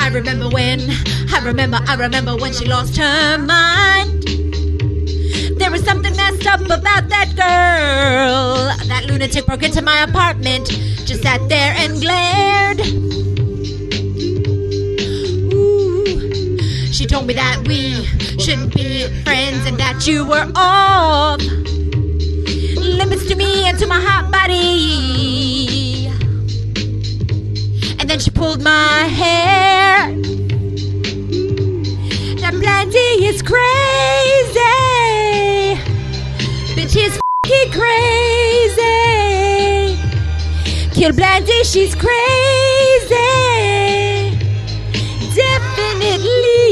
I remember when she lost her mind. There was something messed up about that girl. That lunatic broke into my apartment, just sat there and glared. Ooh. She told me that we shouldn't be friends and that you were off limits to me and to my hot body. And then she pulled my hair. That Blandy is crazy. Bitch is f***ing crazy. Kill Blandy, she's crazy. Definitely.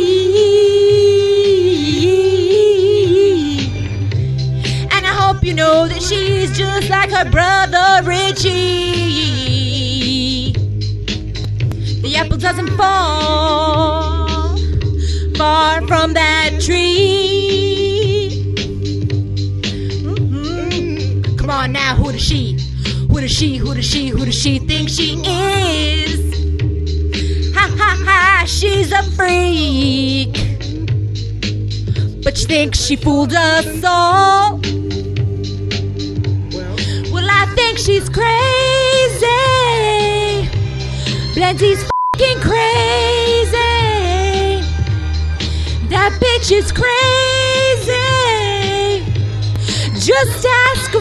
And I hope you know that she's just like her brother Richie. The apple doesn't fall far from that tree. Mm-hmm. Come on now, who does she think she is? Ha ha ha, she's a freak. But she thinks she fooled us all. Well, I think she's crazy. Blanty's f***ing crazy. That bitch is crazy. Just ask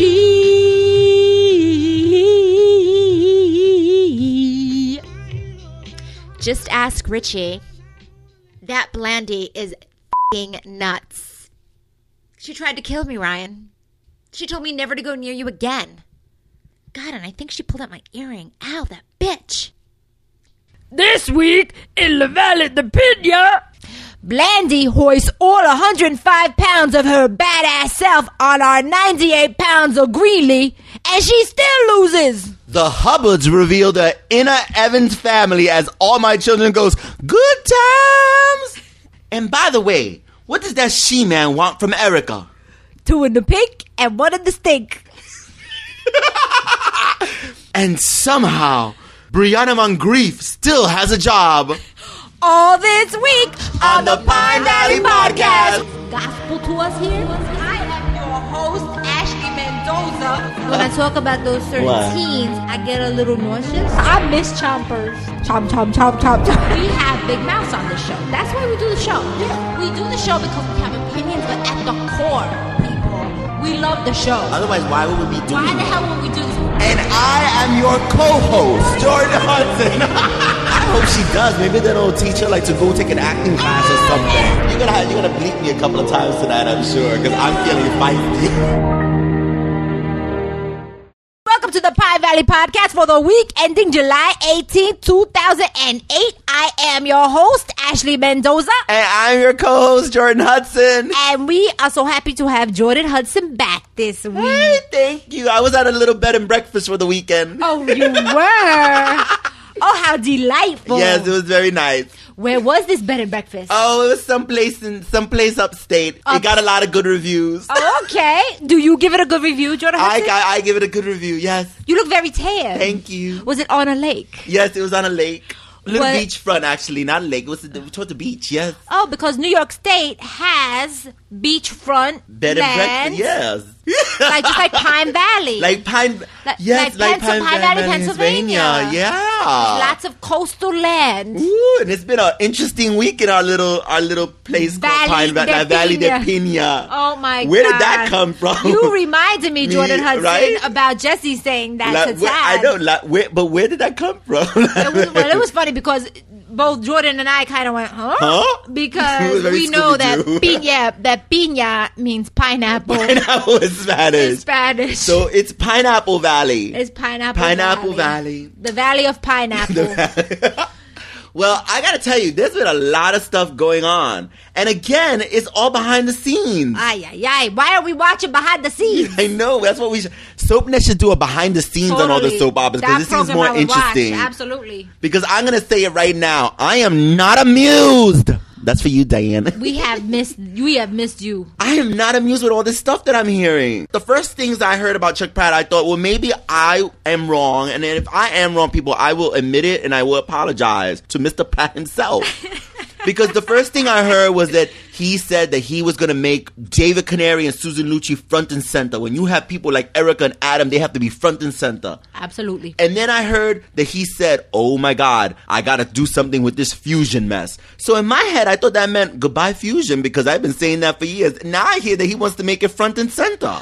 Richie. Just ask Richie. That Blandy is f***ing nuts. She tried to kill me, Ryan. She told me never to go near you again. God, and I think she pulled out my earring. Ow, that bitch. This week in La Valley de Pina, Blandy hoists all 105 pounds of her badass self on our 98 pounds of Greeley, and she still loses. The Hubbards reveal the inner Evans family as All My Children goes, good times! And by the way, what does that she-man want from Erica? 2 in the pink and 1 in the stink. And somehow, Brianna Moncrief still has a job. All this week on the Pine Valley Podcast. Gospel to us here. I am your host, Ashley Mendoza. When I talk about those certain teens, I get a little nauseous. I miss chompers. Chomp, chomp, chomp, chomp, chomp. We have Big Mouths on this show. That's why we do the show. Yeah. We do the show because we have opinions, but at the core, people, we love the show. Otherwise, why would we be doing it? Why the hell would we do this? And I am your co-host, Jordan Hudson. I hope she does. Maybe that'll teach her like to go take an acting class or something. You're gonna bleep me a couple of times tonight, I'm sure, because I'm feeling feisty. Welcome to the Pine Valley Podcast for the week ending July 18, 2008. I am your host, Ashley Mendoza. And I'm your co-host, Jordan Hudson. And we are so happy to have Jordan Hudson back this week. Hey, thank you. I was at a little bed and breakfast for the weekend. Oh, you were? Oh, how delightful. Yes, it was very nice. Where was this bed and breakfast? Oh, it was someplace upstate. It got a lot of good reviews. Oh, okay. Do you give it a good review, Jordan Hudson? I give it a good review, yes. You look very tan. Thank you. Was it on a lake? Yes, it was on a lake. Little beachfront, actually, not a lake. It was toward the beach, yes. Oh, because New York State has beachfront bed and breakfast, yes. Just like Pine Valley. Pine Valley, Pennsylvania. Yeah. Lots of coastal land. Ooh, and it's been an interesting week in our little place called Pine Valley, Valley de Pina. Oh my God. Where did that come from? You reminded me, Jordan Hudson, right? about Jesse saying that to Tad. I know, but where did that come from? It was funny because both Jordan and I kind of went, huh? Because we know that piña means pineapple. Pineapple is Spanish. It's Spanish. So it's Pineapple Valley. It's Pineapple Valley. The Valley of Pineapple. Well, I gotta tell you, there's been a lot of stuff going on. And again, it's all behind the scenes. Ay. Why are we watching behind the scenes? I know, that's what we should. SoapNet should do a behind the scenes on all the soap operas because it seems more interesting. Absolutely. Because I'm gonna say it right now, I am not amused That's for you, Diane. We have missed you. I am not amused with all this stuff that I'm hearing. The first things I heard about Chuck Pratt, I thought, well, maybe I am wrong. And then if I am wrong, people, I will admit it and I will apologize to Mr. Pratt himself. Because the first thing I heard was that he said that he was going to make David Canary and Susan Lucci front and center. When you have people like Erica and Adam, they have to be front and center. Absolutely. And then I heard that he said, oh my God, I got to do something with this Fusion mess. So in my head, I thought that meant goodbye Fusion, because I've been saying that for years. Now I hear that he wants to make it front and center.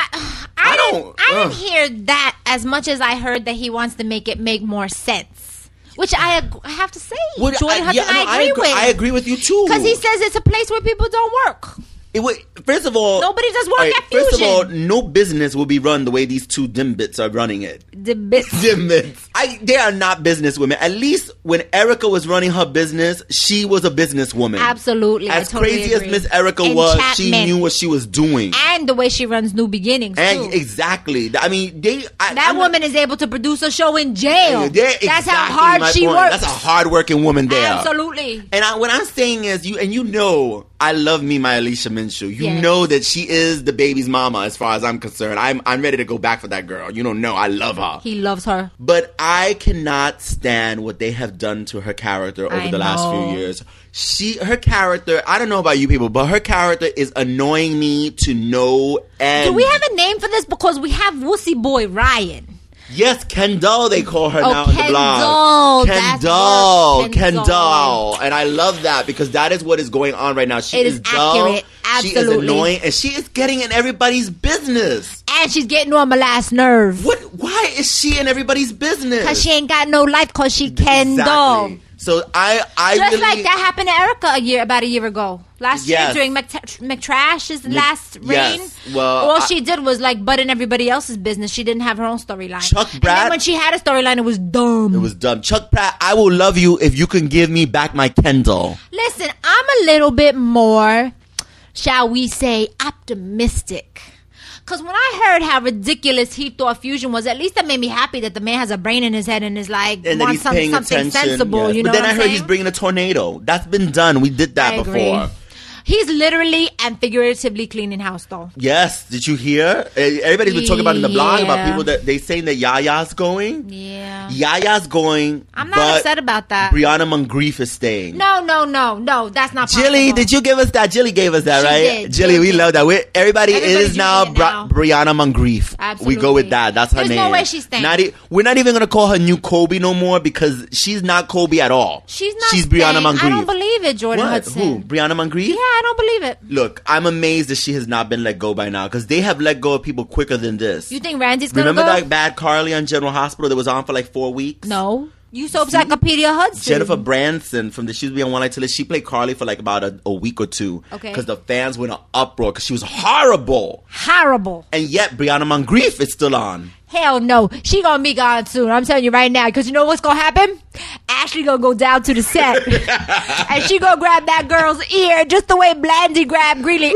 I didn't hear that as much as I heard that he wants to make it make more sense. Which I have to say, Jordan Hudson, I agree with. I agree with you too. Because he says it's a place where people don't work. First of all, nobody does work at Fusion. First of all, no business will be run the way these two dimbits are running it. Dimbits. They are not business women. At least when Erica was running her business, she was a businesswoman. Absolutely. As crazy as Miss Erica was, she knew what she was doing. And the way she runs New Beginnings, too. Exactly. I mean, that woman is able to produce a show in jail. That's how exactly hard she works. That's a hard-working woman there. Absolutely. And what I'm saying is, you know, I love me my Alicia Minshew. You know that she is the baby's mama as far as I'm concerned. I'm ready to go back for that girl. You don't know. I love her. He loves her. But I cannot stand what they have done to her character over the last few years. Her character, I don't know about you people, but her character is annoying me to no end. Do we have a name for this? Because we have Wussy Boy Ryan. Yes, Kendall, they call her now on the blog. Kendall. And I love that because that is what is going on right now. She is dull. Accurate. Absolutely. She is annoying. And she is getting in everybody's business. And she's getting on my last nerve. Why is she in everybody's business? Because she ain't got no life because she Kendall. Exactly. So I just really, like that happened to Erica about a year ago. Last year during McTrash's last reign. Well, all she did was like butt in everybody else's business. She didn't have her own storyline. Chuck Pratt. And then when she had a storyline, it was dumb. It was dumb. Chuck Pratt, I will love you if you can give me back my Kendall. Listen, I'm a little bit more, shall we say, optimistic. Because when I heard how ridiculous he thought Fusion was, at least that made me happy that the man has a brain in his head and is like, and wants something sensible. Yes. You know but then what I heard he's bringing a tornado. That's been done. We did that before. He's literally and figuratively cleaning house, though. Yes. Did you hear? Everybody's been talking about in the blog about people that they saying that Yaya's going. Yeah. Yaya's going. I'm not upset about that. Brianna Moncrief is staying. No. That's not possible. Jilly, did you give us that? Jilly gave us that, right? Did. Jilly, we love that. Everybody is now Brianna Moncrief. Absolutely. We go with that. That's her name. There's no way she's staying. We're not even going to call her new Kobe no more because she's not Kobe at all. She's not. She's Brianna Moncrief. I don't believe it, Jordan Hudson. Who? Brianna Moncrief? Yeah, I don't believe it. Look, I'm amazed that she has not been let go by now because they have let go of people quicker than this. You think Randy's going to go? Remember that bad Carly on General Hospital that was on for like 4 weeks? No. You soap Encyclopedia Hudson. Jennifer Branson from the She Was Be on One Night Till she played Carly for like about a week or two. Okay. Because the fans went in an uproar because she was horrible. Horrible. And yet Brianna Moncrief is still on. Hell no. She gonna be gone soon. I'm telling you right now. Because you know what's gonna happen? Ashley gonna go down to the set. And she gonna grab that girl's ear just the way Blandy grabbed Greeley.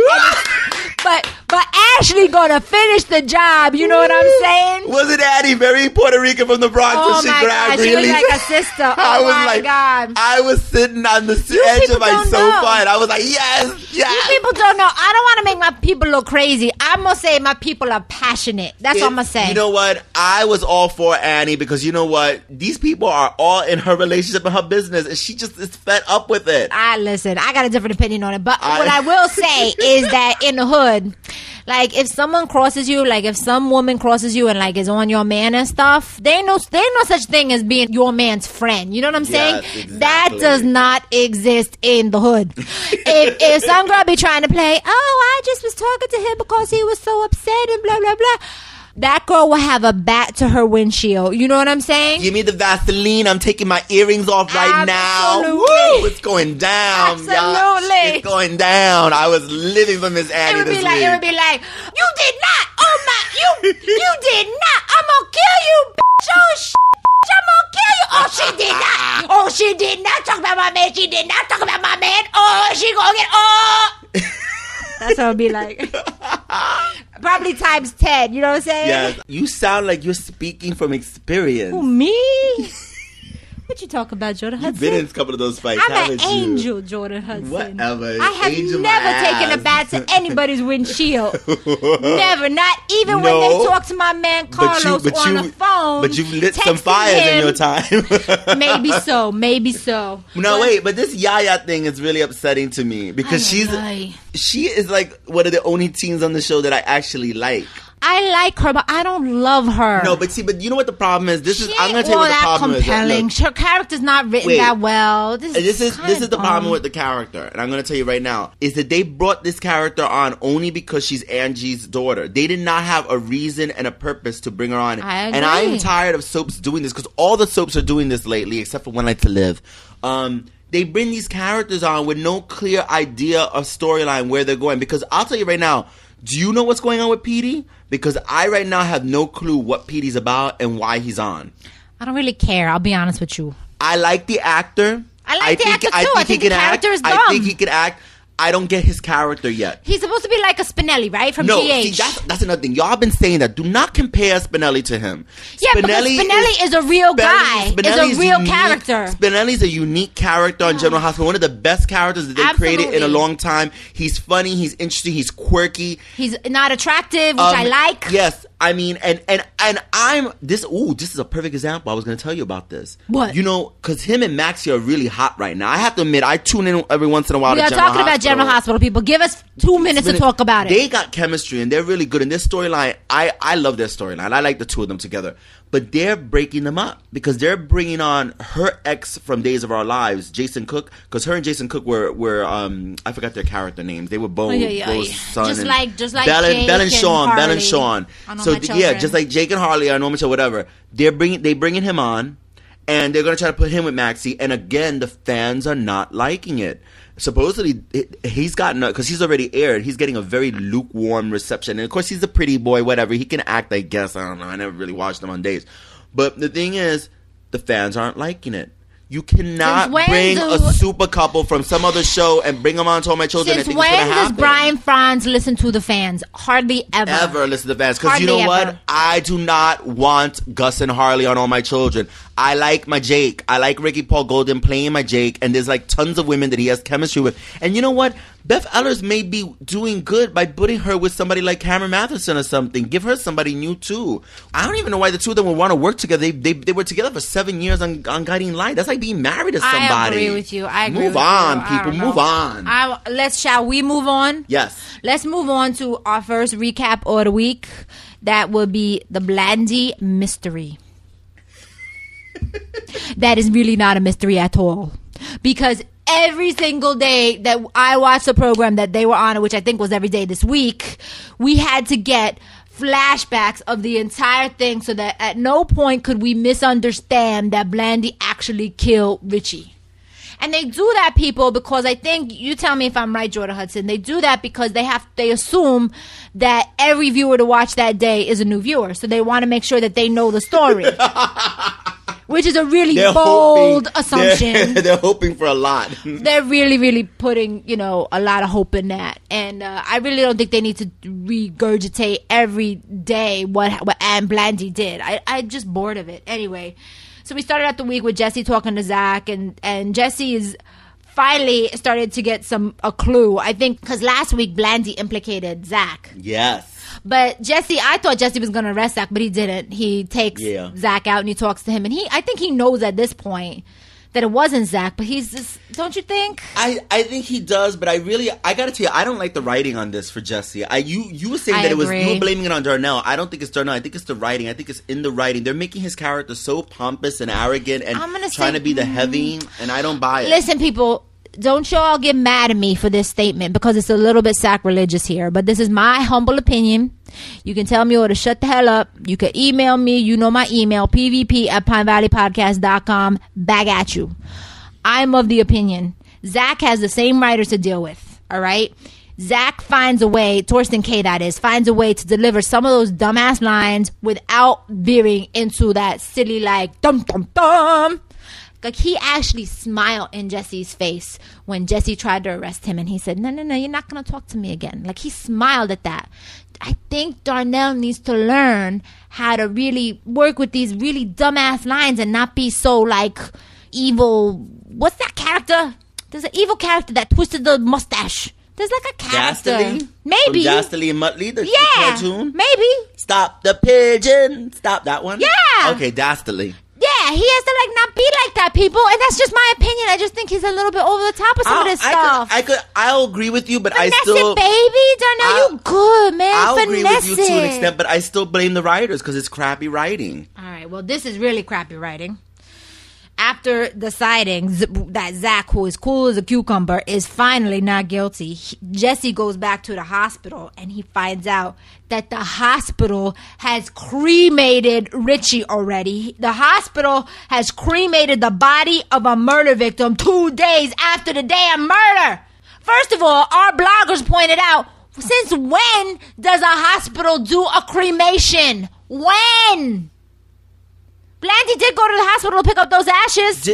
But Ashley gonna finish the job. You know what I'm saying? Wasn't Addie very Puerto Rican from the Bronx when she grabbed Greeley? She was like a sister. Oh my God. I was sitting on the edge of my sofa and I was like, yes. You people don't know. I don't want to make my people look crazy. I'm going to say my people are passionate. That's what I'm going to say. You know what? I was all for Annie because you know what? These people are all in her relationship and her business and she just is fed up with it. Listen, I got a different opinion on it. But what I will say is that in the hood, like if someone crosses you, like if some woman crosses you and like is on your man and stuff, there ain't no such thing as being your man's friend. You know what I'm saying? Yes, exactly. That does not exist in the hood. if some girl be trying to play, I just was talking to him because he was so upset and blah blah blah. That girl will have a bat to her windshield. You know what I'm saying? Give me the Vaseline. I'm taking my earrings off right now. Woo! It's going down. Absolutely. Y'all. It's going down. I was living for Miss Annie this week. It would be like, you did not. Oh my, you did not. I'm going to kill you, bitch. Oh, shit. I'm going to kill you. Oh, she did not. Oh, she did not talk about my man. She did not talk about my man. Oh, she going to get, That's what it would be like. Probably times 10, you know what I'm saying? Yes. You sound like you're speaking from experience. Who, me? what you talk about, Jordan You've Hudson. been in a couple of those fights, I'm haven't an you? angel, Jordan Hudson. Whatever. I have Angel my never taken ass. a bat to anybody's windshield. Never. Not even when No. they talk to my man Carlos on the phone. But you've lit some texting fires in him. your time. Maybe so. Maybe so. No, wait, but this Yaya thing is really upsetting to me because she is like one of the only teens on the show that I actually like. I like her, but I don't love her. No, but you know what the problem is? She I'm going to tell you what the problem compelling. is. Her character's not written Wait. that well. This is the problem with the character, and I'm going to tell you right now, is that they brought this character on only because she's Angie's daughter. They did not have a reason and a purpose to bring her on. I agree. And I'm tired of soaps doing this, because all the soaps are doing this lately, except for One Night to Live. They bring these characters on with no clear idea of storyline where they're going. Because I'll tell you right now, do you know what's going on with Petey? Because I right now have no clue what Petey's about and why he's on. I don't really care. I'll be honest with you. I like the actor. I think the character is dumb. I think he can act. I don't get his character yet. He's supposed to be like a Spinelli, right? From GH. See, that's another thing. Y'all been saying that. Do not compare Spinelli to him. Yeah, because Spinelli is a real guy. Is a real character. Spinelli's a unique character on General Hospital. One of the best characters that they created in a long time. He's funny. He's interesting. He's quirky. He's not attractive, which I like. Yes. I mean, and I'm this is a perfect example. I was going to tell you about this. What? You know, because him and Maxie are really hot right now. I have to admit, I tune in every once in a while. We are talking about General Hospital, people. Give us 2 minutes to talk about it. They got chemistry and they're really good. In this storyline, I love their storyline. I like the two of them together. But they're breaking them up because they're bringing on her ex from Days of Our Lives, Jason Cook, because her and Jason Cook were I forgot their character names. They were Bo's son. Just like Bell Jake and Sean. Harley. Bell and Sean. So just like Jake and Harley, I know Mitchell, whatever. They bringing him on, and they're gonna try to put him with Maxie. And again, the fans are not liking it. Supposedly, he's gotten, because he's already aired, he's getting a very lukewarm reception. And of course, he's a pretty boy, whatever. He can act, I guess. I don't know. I never really watched him on Days. But the thing is, the fans aren't liking it. You cannot bring a super couple from some other show and bring them on to All My Children and think it's going to happen. Since when does Brian Franz listen to the fans? Hardly ever. Ever listen to the fans. Because you know what? I do not want Gus and Harley on All My Children. I like my Jake. I like Ricky Paul Golden playing my Jake. And there's like tons of women that he has chemistry with. And you know what? Beth Ellers may be doing good by putting her with somebody like Cameron Matheson or something. Give her somebody new too. I don't even know why the two of them would want to work together. They were together for 7 years on Guiding Light. That's like being married to somebody. I agree with you. Move on, people. Move on. Shall we move on? Yes. Let's move on to our first recap of the week. That will be the Blandy mystery. That is really not a mystery at all. Because every single day that I watched the program that they were on, which I think was every day this week, we had to get flashbacks of the entire thing so that at no point could we misunderstand that Blandy actually killed Richie. And they do that, people, because I think, you tell me if I'm right, Jordan Hudson, they do that because they assume that every viewer to watch that day is a new viewer. So they want to make sure that they know the story. Which is a really bold assumption. They're hoping for a lot. They're really, really putting, a lot of hope in that. And I really don't think they need to regurgitate every day what Anne Blandy did. I'm just bored of it. Anyway, so we started out the week with Jesse talking to Zach, and Jesse is finally started to get a clue. I think because last week Blandy implicated Zach. Yes. But I thought Jesse was going to arrest Zach, but he didn't. He takes Zach out and he talks to him. And I think he knows at this point that it wasn't Zach, but he's just, don't you think? I think he does, but I got to tell you, I don't like the writing on this for Jesse. You were saying that you were blaming it on Darnell. I don't think it's Darnell. I think it's the writing. I think it's in the writing. They're making his character so pompous and arrogant and trying to be the heavy, and I don't buy it. Listen, people. Don't y'all get mad at me for this statement because it's a little bit sacrilegious here. But this is my humble opinion. You can tell me or to shut the hell up. You can email me. You know my email, pvp@pinevalleypodcast.com. Back at you. I'm of the opinion Zach has the same writers to deal with. All right? Zach finds a way, Torsten K that is, finds a way to deliver some of those dumbass lines without veering into that silly like dum dum dum. Like, he actually smiled in Jesse's face when Jesse tried to arrest him. And he said, no, you're not going to talk to me again. Like, he smiled at that. I think Darnell needs to learn how to really work with these really dumbass lines and not be so, like, evil. What's that character? There's an evil character that twisted the mustache. There's like a character. Dastardly? Maybe. From Dastardly and Muttley, the cartoon? Maybe. Stop the pigeon. Stop that one? Yeah. Okay, Dastardly. Yeah, he has to like not be like that, people, and that's just my opinion. I just think he's a little bit over the top with some of this stuff. I'll agree with you, but Finesse I still... it, baby. Darnell, you good, man. I'll Finesse agree with you to an it. extent, but I still blame the writers because it's crappy writing. All right, well, this is really crappy writing. After deciding that Zach, who is cool as a cucumber, is finally not guilty, Jesse goes back to the hospital and he finds out that the hospital has cremated Richie already. The hospital has cremated the body of a murder victim 2 days after the damn murder. First of all, our bloggers pointed out, since when does a hospital do a cremation? When? Blandy did go to the hospital to pick up those ashes.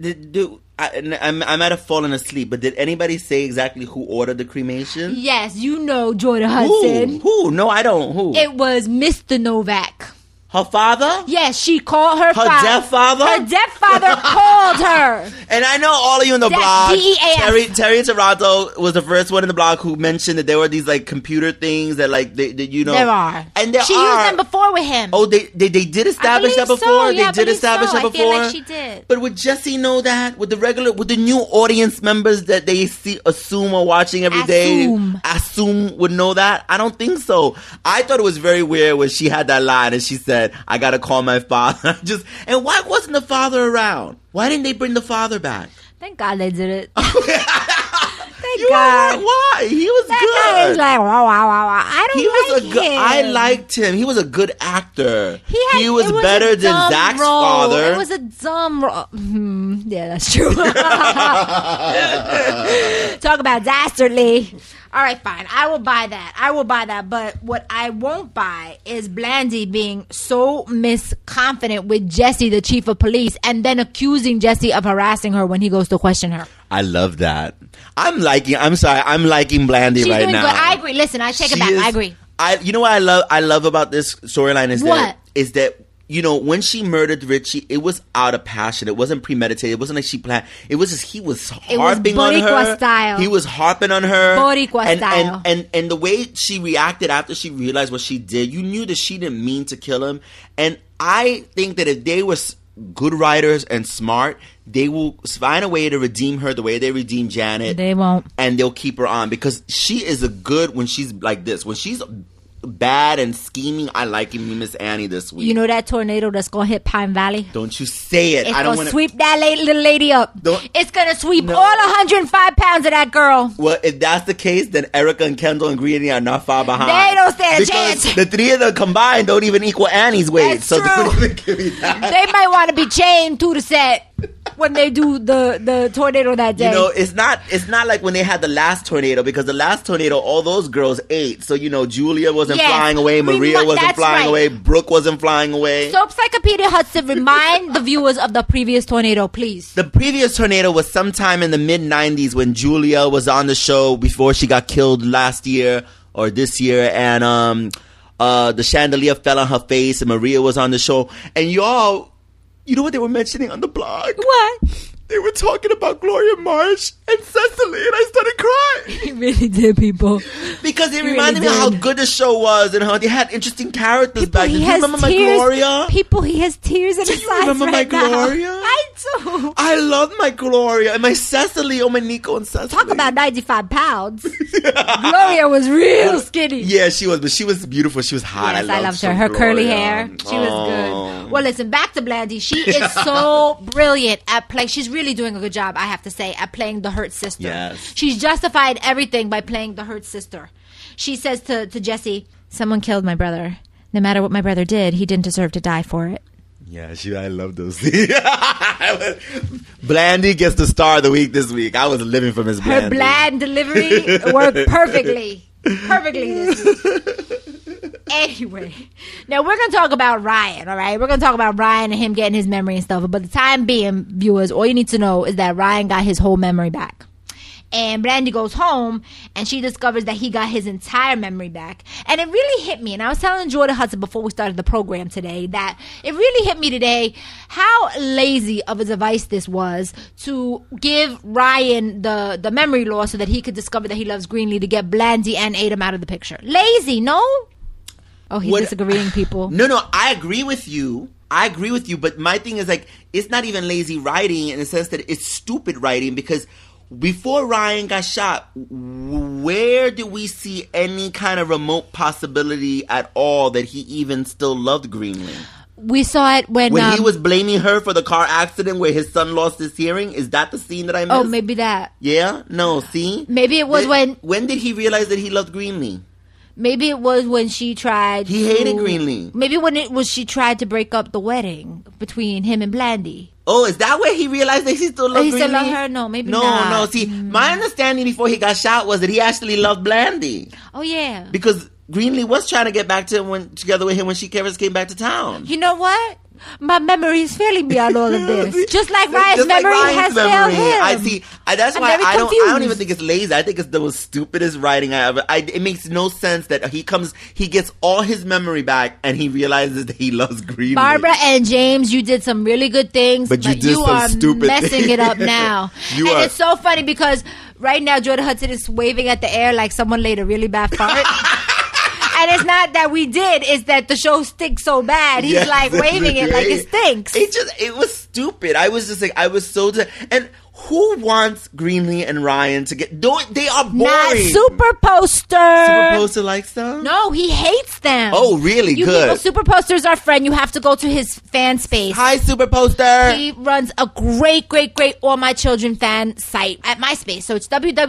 I might have fallen asleep, but did anybody say exactly who ordered the cremation? Yes, you know Jordan Hudson. Who? No, I don't. Who? It was Mr. Novak. Her father? Yes, she called her father. Her deaf father? Her deaf father called her. And I know all of you in the blog. DEAF. Terry Toronto was the first one in the blog who mentioned that there were these like computer things that like you know. There are. And there she are. used them before with him. Oh, they did establish that before. So. Yeah, they did establish that before. I feel like she did. But would Jesse know that? Would the new audience members that they assume are watching every day assume would know that? I don't think so. I thought it was very weird when she had that line and she said, "I gotta call my father." And why wasn't the father around? Why didn't they bring the father back? Thank God they did it. Thank God. Why? He was that good. Guy is like, wow. I don't like him. I liked him. He was a good actor. He was it better than dumb Zach's role. father. It was a dumb role. Yeah, that's true. Talk about dastardly. All right, fine. I will buy that. But what I won't buy is Blandy being so misconfident with Jesse, the chief of police, and then accusing Jesse of harassing her when he goes to question her. I love that. I'm liking Blandy She's right doing now. Good. I agree. Listen, I take it back. I agree. You know what I love about this storyline is that you know, when she murdered Richie, it was out of passion. It wasn't premeditated. It wasn't like she planned. It was just he was harping on her. Style. He was harping on her. Boricua style. And the way she reacted after she realized what she did, you knew that she didn't mean to kill him. And I think that if they were good writers and smart, they will find a way to redeem her the way they redeemed Janet. They won't. And they'll keep her on because she is a good when she's like this. When she's bad and scheming, I like Miss Annie this week. You know that tornado that's gonna hit Pine Valley? Don't you say it. It's I don't gonna sweep that little lady up. Don't, it's gonna sweep all 105 pounds of that girl. Well, if that's the case, then Erica and Kendall and Greedy are not far behind. They don't stand a chance. The three of them combined don't even equal Annie's weight. That's so true. Don't even give me that. They might want to be chained to the set when they do the tornado that day. You know, it's not like when they had the last tornado, because the last tornado, all those girls ate. So, you know, Julia wasn't flying away, Maria wasn't flying away, Brooke wasn't flying away. So, Encyclopedia Hudson, remind the viewers of the previous tornado, please. The previous tornado was sometime in the mid-90s when Julia was on the show before she got killed last year or this year, and the chandelier fell on her face, and Maria was on the show. And y'all, you know what they were mentioning on the blog? What? They were talking about Gloria Marsh and Cecily, and I started crying. He really did, people. Because it reminded me of how good the show was and how they had interesting characters back then. Do you remember my Gloria? People, he has tears in his eyes. Do you remember my Gloria? I do. I love my Gloria. And my Cecily, my Nico and Cecily. Talk about 95 pounds. Gloria was real skinny. Yeah, she was, but she was beautiful. She was hot. Yes, I loved her. Her Gloria. curly hair. She was good. Well, listen, back to Blandy. She is so brilliant at playing. She's really doing a good job, I have to say, at playing the hurt sister. Yes. She's justified everything by playing the hurt sister. She says to Jesse, someone killed my brother. No matter what my brother did, he didn't deserve to die for it. Yeah, I love those. Blandy gets the star of the week this week. I was living for Miss Blandy. Her bland delivery worked perfectly. Perfectly this week. Anyway, now we're going to talk about Ryan, all right? We're going to talk about Ryan and him getting his memory and stuff. But the time being, viewers, all you need to know is that Ryan got his whole memory back. And Blandy goes home, and she discovers that he got his entire memory back. And it really hit me. And I was telling Jordan Hudson before we started the program today that it really hit me today how lazy of a device this was to give Ryan the memory loss so that he could discover that he loves Greenlee to get Blandy and Adam out of the picture. Lazy, no? Oh, he's disagreeing, people. No, I agree with you. But my thing is, like, it's not even lazy writing in the sense that it's stupid writing, because before Ryan got shot, where do we see any kind of remote possibility at all that he even still loved Greenlee? We saw it when he was blaming her for the car accident where his son lost his hearing. Is that the scene that I missed? Oh, maybe that. Yeah? No, see? Maybe it was When did he realize that he loved Greenlee? Maybe it was when she tried He hated Greenlee. Maybe when it was she tried to break up the wedding between him and Blandy. Oh, is that where he realized that he still loved Greenlee? He still loved her? No, maybe not. No. See, my understanding before he got shot was that he actually loved Blandy. Oh, yeah. Because Greenlee was trying to get back to him together with him when she first came back to town. You know what? My memory is failing me on all of this. Just like Ryan's memory has failed him. I see. That's why I don't even think it's lazy. I think it's the most stupidest writing I ever. It makes no sense that he gets all his memory back, and he realizes that he loves Greenlee. Barbara and James, you did some really good things, but you are messing it up now. It's so funny because right now Jordan Hudson is waving at the air like someone laid a really bad fart. And it's not that we did, it's that the show stinks so bad. He's like waving it like it stinks. It was stupid. I was just like, I was so... And who wants Greenlee and Ryan to get... They are boring. Not Super Poster. Super Poster likes them? No, he hates them. Oh, really? You Good. People, Super Poster's our friend. You have to go to his fan space. Hi, Super Poster. He runs a great All My Children fan site at MySpace. So it's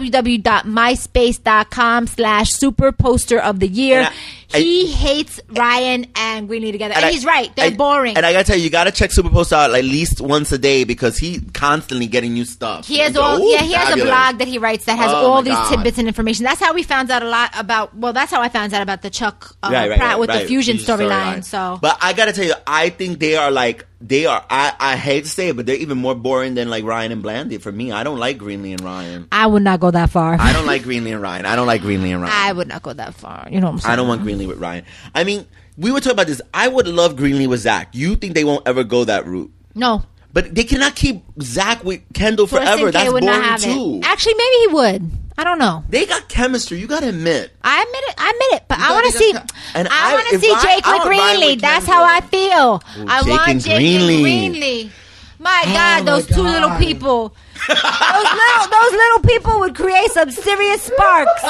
www.myspace.com/Super Poster of the Year. He hates Ryan and Greenlee together. And he's right. They're boring. And I gotta tell you gotta check Super Poster out at least once a day because he's constantly getting new stuff. He has he has a blog that he writes that has all these tidbits and information. That's how we found out a lot about, that's how I found out about the Chuck Pratt with the Fusion storyline. So, but I gotta tell you, I think they are, I hate to say it, but they're even more boring than like Ryan and Blandy for me. I don't like Greenlee and Ryan. I would not go that far. I don't like Greenlee and Ryan. I would not go that far. You know what I'm saying? I don't want Greenlee with Ryan. I mean, we were talking about this. I would love Greenlee with Zach. You think they won't ever go that route? No. But they cannot keep Zach with Kendall forever. That's boring too. Actually, maybe he would. I don't know. They got chemistry. You gotta admit. I admit it. But I want to see. I want to see Jake with Greenlee. That's how I feel. I want Jake and Greenlee. My God, those two little people. those little people would create some serious sparks.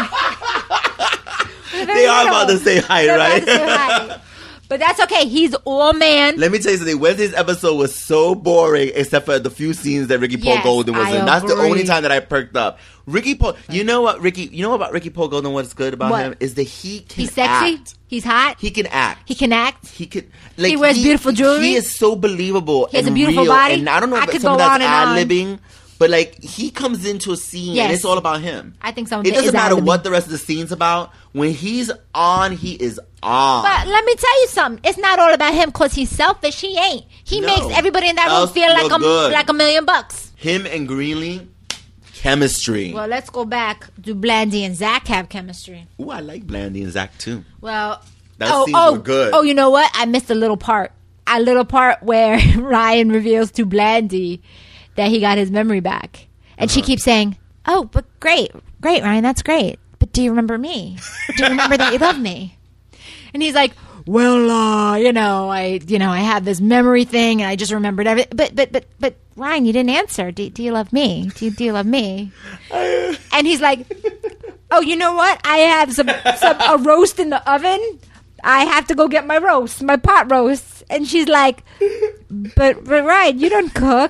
They are about to say hi, right? But that's okay. He's all man. Let me tell you something. Wednesday's episode was so boring, except for the few scenes that Ricky Paul Golden was in. That's the only time that I perked up. Ricky Paul. You know what about Ricky Paul Golden? What's good about him is that he can He's sexy. Act. He's hot. He can act. He can act. He can. He wears beautiful jewelry. He is so believable. He has a beautiful body. And I don't know if some of that's ad-libbing. But he comes into a scene and it's all about him. I think some of it doesn't matter ad-libbing. what the rest of the scene's about. When he's on, he is on. But let me tell you something. It's not all about him because he's selfish. He ain't. He makes everybody in that room feel like $1 million. Him and Greenlee, chemistry. Well, let's go back. Do Blandy and Zach have chemistry? Ooh, I like Blandy and Zach too. Well, scenes were good. Oh, you know what? I missed a little part. Where Ryan reveals to Blandy that he got his memory back. And she keeps saying, oh, but great, Ryan, that's great. But do you remember me? Do you remember that you love me? And he's like, well, I have this memory thing and I just remembered everything. But Ryan, you didn't answer. Do you love me? Do you love me? And he's like, oh, you know what? I have a roast in the oven. I have to go get my pot roast. And she's like, but Ryan, you don't cook.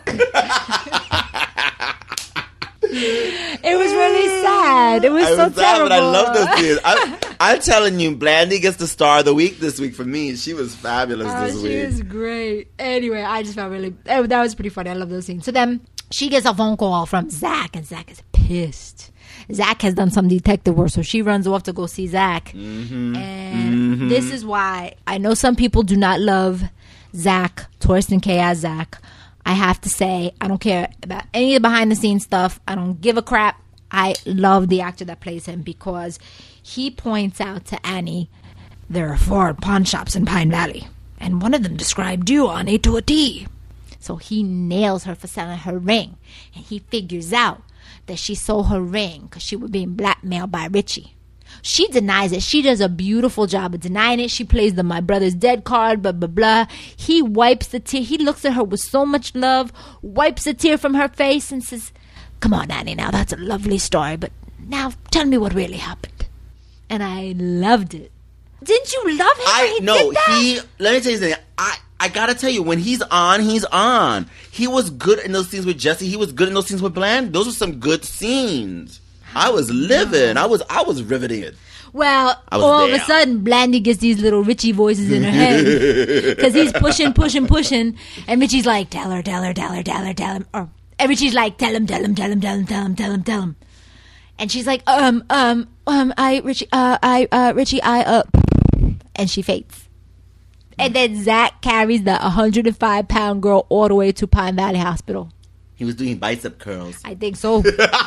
It was really sad. It was so terrible. But I love those scenes. I'm telling you, Blandy gets the star of the week this week for me. She was fabulous this week. She was great. Anyway, I just felt that was pretty funny. I love those scenes. So then she gets a phone call from Zach, and Zach is pissed. Zach has done some detective work, so she runs off to go see Zach. And this is why I know some people do not love Zach, Torsten K as Zach. I have to say, I don't care about any of the behind-the-scenes stuff. I don't give a crap. I love the actor that plays him because he points out to Annie, there are 4 pawn shops in Pine Valley, and one of them described you on A to a T. So he nails her for selling her ring, and he figures out that she sold her ring because she was being blackmailed by Richie. She denies it. She does a beautiful job of denying it. She plays the my brother's dead card, blah, blah, blah. He wipes the tear. He looks at her with so much love, wipes a tear from her face and says, come on, Annie, now that's a lovely story, but now tell me what really happened. And I loved it. Didn't you love him when he did that? Let me tell you something. I gotta tell you, when he's on, he's on. He was good in those scenes with Jesse. He was good in those scenes with Bland. Those were some good scenes. I was living. I was riveted. Well, all of a sudden, Blandy gets these little Richie voices in her head because he's pushing, and Richie's like, tell her, or and Richie's like, tell him, and she's like, Richie, and she faints. And then Zach carries the 105-pound girl all the way to Pine Valley Hospital. He was doing bicep curls. I think so.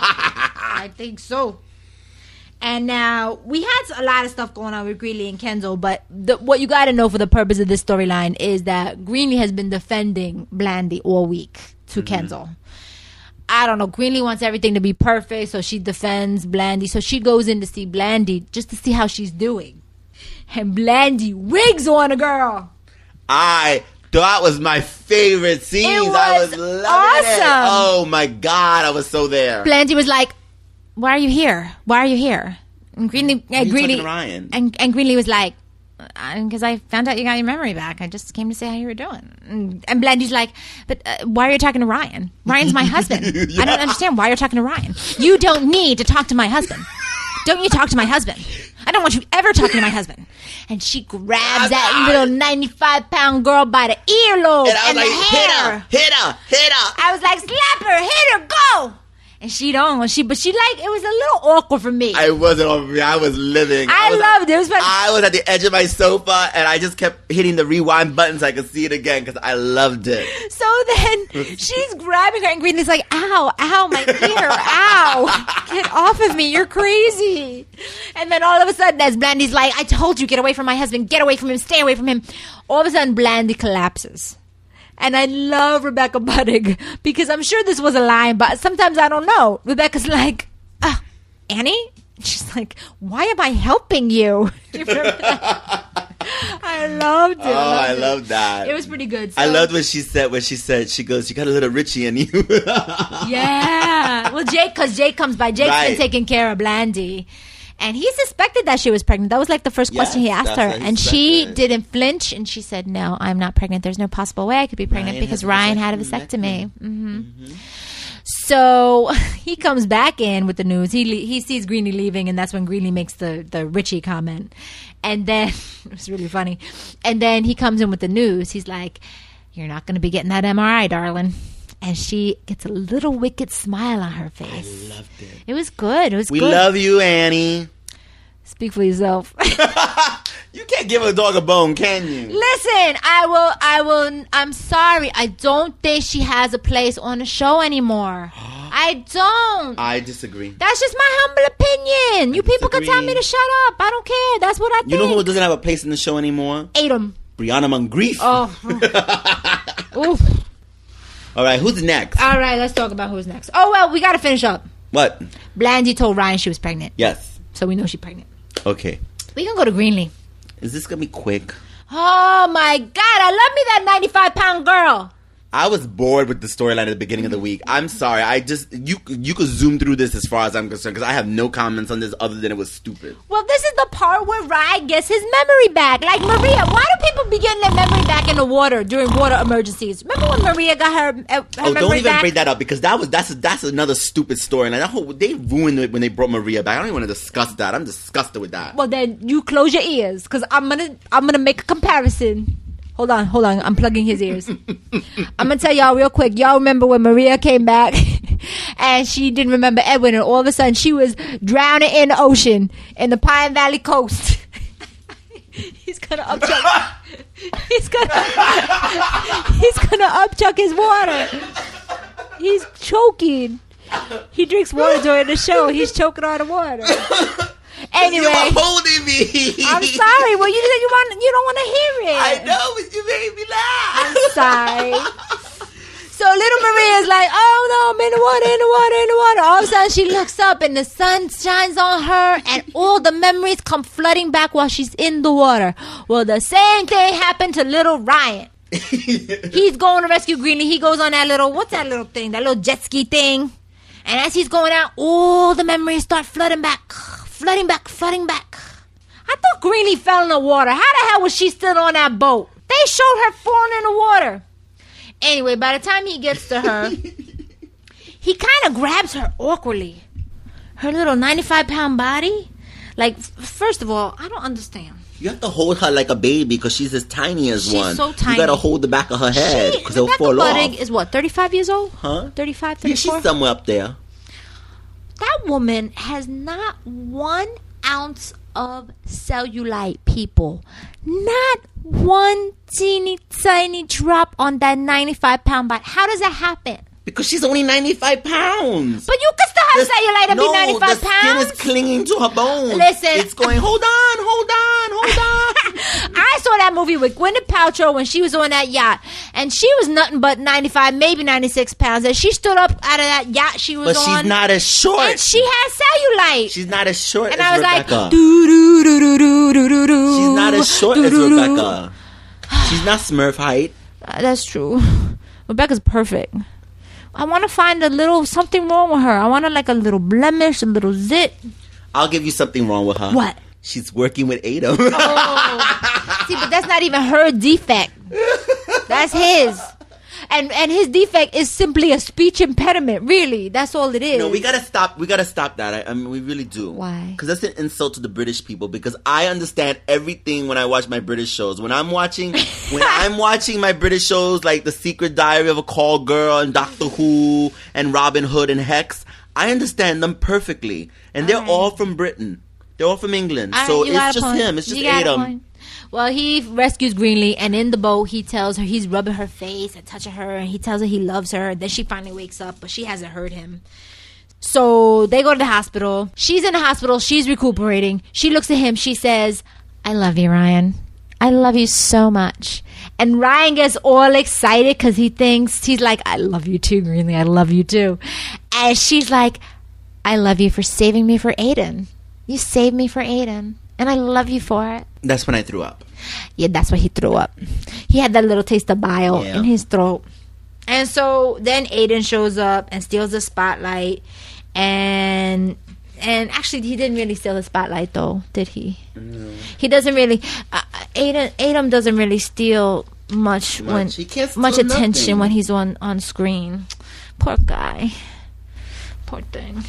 And now, we had a lot of stuff going on with Greenlee and Kenzo, but what you got to know for the purpose of this storyline is that Greenlee has been defending Blandy all week to Kenzo. I don't know. Greenlee wants everything to be perfect, so she defends Blandy. So she goes in to see Blandy just to see how she's doing. And Blandy wigs on a girl. That was my favorite scene. I was loving it. Oh my God, I was so there. Blandy was like, why are you here? And Greenlee, talking to Ryan? And Greenlee was like, because I found out you got your memory back. I just came to say how you were doing. And Blandy's like, but why are you talking to Ryan? Ryan's my husband. I don't understand why you're talking to Ryan. You don't need to talk to my husband. Don't you talk to my husband. I don't want you ever talking to my husband. And she grabs that little 95-pound girl by the earlobe and the hair. Hit her. I was like, slap her, hit her, go. And she don't. But she like, it was a little awkward for me. It wasn't awkward for me. I was living. I loved it. It was funny. I was at the edge of my sofa, and I just kept hitting the rewind button so I could see it again because I loved it. So then she's grabbing her, and Greenlee's like, ow, my ear, ow. Get off of me. You're crazy. And then all of a sudden, as Blandy's like, I told you, get away from my husband. Get away from him. Stay away from him. All of a sudden, Blandy collapses. And I love Rebecca Budig because I'm sure this was a line, but sometimes I don't know. Rebecca's like, Annie? She's like, why am I helping you? Do you remember that? I loved it. I loved that. It was pretty good. So. I loved what she said. She goes, you got a little Richie in you. Yeah. Well, Jake comes by. Jake's been taking care of Blandy. And he suspected that she was pregnant. That was like the first question he asked her. And she didn't flinch. And she said, no, I'm not pregnant. There's no possible way I could be pregnant because Ryan had a vasectomy. So he comes back in with the news. He sees Greenlee leaving. And that's when Greenlee makes the Richie comment. And then, it was really funny. And then he comes in with the news. He's like, you're not going to be getting that MRI, darling. And she gets a little wicked smile on her face. I loved it. It was good. We love you, Annie. Speak for yourself. You can't give a dog a bone, can you? Listen, I will. I'm sorry. I don't think she has a place on the show anymore. I don't. I disagree. That's just my humble opinion. You people can tell me to shut up. I don't care. That's what I think. You know who doesn't have a place in the show anymore? Adam. Brianna Moncrief. Oh. Oof. All right, who's next? All right, let's talk about who's next. Oh, well, we got to finish up. What? Blandy told Ryan she was pregnant. Yes. So we know she's pregnant. Okay. We can go to Greenlee. Is this going to be quick? Oh, my God. I love me that 95-pound girl. I was bored with the storyline at the beginning of the week. I'm sorry. You could zoom through this as far as I'm concerned because I have no comments on this other than it was stupid. Well, this is the part where Ryan gets his memory back. Like Maria, why do people be getting their memory back in the water during water emergencies? Remember when Maria got her memory back? Don't even bring that up because that's another stupid storyline. They ruined it when they brought Maria back. I don't even want to discuss that. I'm disgusted with that. Well, then you close your ears because I'm gonna make a comparison. Hold on. I'm plugging his ears. I'm going to tell y'all real quick. Y'all remember when Maria came back and she didn't remember Edwin and all of a sudden she was drowning in the ocean in the Pine Valley coast. He's going to upchuck. He's going to upchuck his water. He's choking. He drinks water during the show. He's choking on the water. Anyway, You were holding me. I'm sorry. Well, you said you don't want to hear it. I know, but you made me laugh. I'm sorry. So little Maria is like, oh no, I'm in the water, in the water, in the water. All of a sudden she looks up and the sun shines on her and all the memories come flooding back while she's in the water. Well, the same thing happened to little Ryan. He's going to rescue Greenie. He goes on that little, what's that little thing? That little jet ski thing. And as he's going out, all the memories start flooding back. Flooding back, flooding back. I thought Greenie fell in the water. How the hell was she still on that boat? They showed her falling in the water. Anyway, by the time he gets to her, he kind of grabs her awkwardly. Her little 95-pound body. Like, first of all, I don't understand. You have to hold her like a baby because she's as tiny as one. She's so tiny. You got to hold the back of her head because it'll fall off. Rebecca Budig is what, 35 years old? Huh? 35, 34? Yeah, she's somewhere up there. That woman has not 1 ounce of cellulite, people. Not one teeny tiny drop on that 95-pound body. How does that happen? Because she's only 95 pounds. But you can still have cellulite and be 95 the pounds. skin is clinging to her bones. Listen. It's going, hold on, hold on, hold on. I saw that movie with Gwyneth Paltrow when she was on that yacht. And she was nothing but 95, maybe 96 pounds. And she stood up out of that yacht she was But on. she's not as short. And she has cellulite. She's not as short and as I was Rebecca. like, do-do-do-do-do-do-do. She's not as short as Rebecca. She's not Smurf height. That's true. Rebecca's perfect. I want to find a little something wrong with her. I want like a little blemish, a little zit. I'll give you something wrong with her. What? She's working with Adam. Oh. See, but that's not even her defect. That's his. And his defect is simply a speech impediment. Really, that's all it is. No, we gotta stop. We gotta stop that. I mean, we really do. Why? Because that's an insult to the British people. Because I understand everything when I watch my British shows. When I'm watching my British shows like The Secret Diary of a Call Girl and Doctor Who and Robin Hood and Hex, I understand them perfectly. And they're all from Britain. They're all from England. So it's just him. It's just Adam. Well, he rescues Greenlee, and in the boat, he tells her he's rubbing her face and touching her, and he tells her he loves her. Then she finally wakes up, but she hasn't heard him. So they go to the hospital. She's in the hospital. She's recuperating. She looks at him. She says, I love you, Ryan. I love you so much. And Ryan gets all excited because he's like, I love you too, Greenlee. I love you too. And she's like, I love you for saving me for Aiden. You saved me for Aiden. And I love you for it. That's when I threw up. Yeah, that's why he threw up. He had that little taste of bile in his throat. And so then Aiden shows up and steals the spotlight. And actually, he didn't really steal the spotlight, though, did he? No. He doesn't really... Aiden doesn't really steal much attention when he's on screen. Poor guy. Poor thing.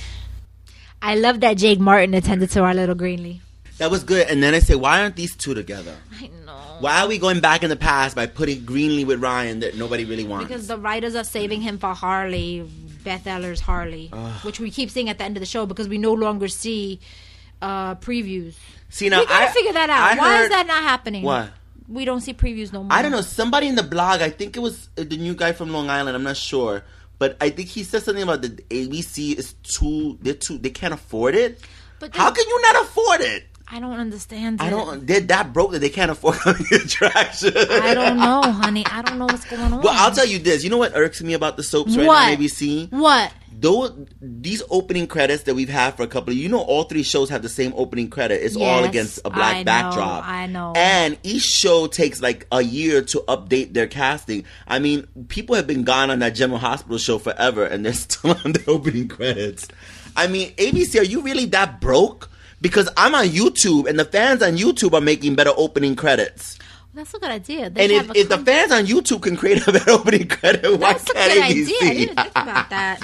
I love that Jake Martin attended to our little Greenlee. That was good. And then I say, why aren't these two together? I know. Why are we going back in the past by putting Greenlee with Ryan that nobody really wants? Because the writers are saving him for Harley, Beth Eller's Harley, which we keep seeing at the end of the show because we no longer see previews. See, now we gotta figure that out. Why is that not happening? What? We don't see previews no more. I don't know. Somebody in the blog, I think it was the new guy from Long Island. I'm not sure. But I think he said something about the ABC is they can't afford it. But how can you not afford it? I don't understand it. They're that broke that they can't afford the attraction. I don't know, honey. I don't know what's going on. Well, I'll tell you this. You know what irks me about the soaps right now on ABC? What? These opening credits that we've had for a couple of... all 3 shows have the same opening credit. It's all against a black backdrop. I know. And each show takes like a year to update their casting. I mean, people have been gone on that General Hospital show forever, and they're still on the opening credits. I mean, ABC, are you really that broke? Because I'm on YouTube, and the fans on YouTube are making better opening credits. That's a good idea. And if the fans on YouTube can create a better opening credit, why can't ABC? That's a good idea. I didn't think about that.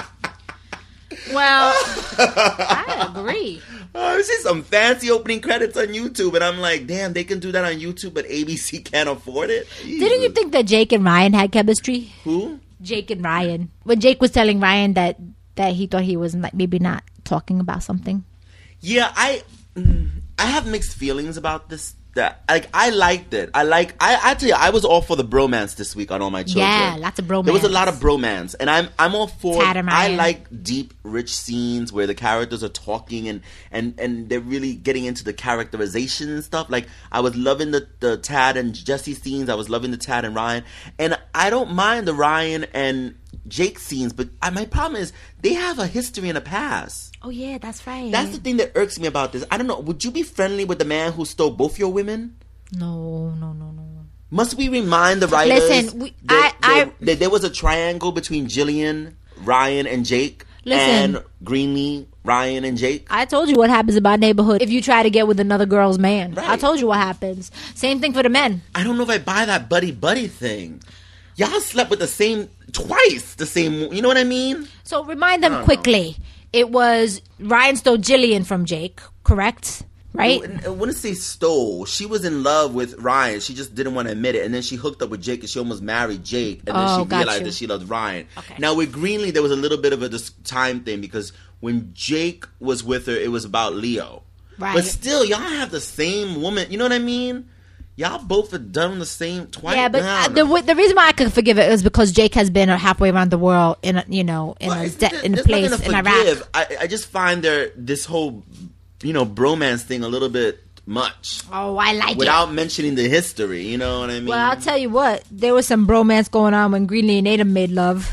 Well, I agree. I see some fancy opening credits on YouTube, and I'm like, damn, they can do that on YouTube, but ABC can't afford it? Didn't you think that Jake and Ryan had chemistry? Who? Jake and Ryan. When Jake was telling Ryan that he thought he was maybe not talking about something. Yeah, I have mixed feelings about this that like I liked it. I tell you, I was all for the bromance this week on All My Children. Yeah, lots of bromance. There was a lot of bromance, and I'm all for. Tad and I Ryan. like deep, rich scenes where the characters are talking and they're really getting into the characterization and stuff. Like I was loving the Tad and Jesse scenes. I was loving the Tad and Ryan, and I don't mind the Ryan and Jake scenes, but my problem is they have a history and a past. Oh yeah, that's right. That's the thing that irks me about this. I don't know. Would you be friendly with the man who stole both your women? No. Must we remind the writers Listen, that there was a triangle between Jillian, Ryan, and Jake, Listen. and Greenlee, Ryan, and Jake? I told you what happens in my neighborhood if you try to get with another girl's man. Right. I told you what happens. Same thing for the men. I don't know if I buy that buddy thing. Y'all slept with the same twice. The same. You know what I mean? So remind them quickly. It was Ryan stole Jillian from Jake, correct? Right? I wouldn't say stole. She was in love with Ryan. She just didn't want to admit it. And then she hooked up with Jake and she almost married Jake. And then she got realized you. that she loved Ryan. Okay. Now with Greenlee, there was a little bit of a time thing because when Jake was with her, it was about Leo. Right. But still, y'all have the same woman. You know what I mean? Y'all both have done the same twice. Yeah, but Nah, the reason why I could forgive it is because Jake has been halfway around the world in a Well, place there's in nothing to Iraq. forgive. I just find this whole, bromance thing a little bit much. Oh, I like it. Without mentioning the history, you know what I mean? Well, I'll tell you what. There was some bromance going on when Greenlee and Adam made love.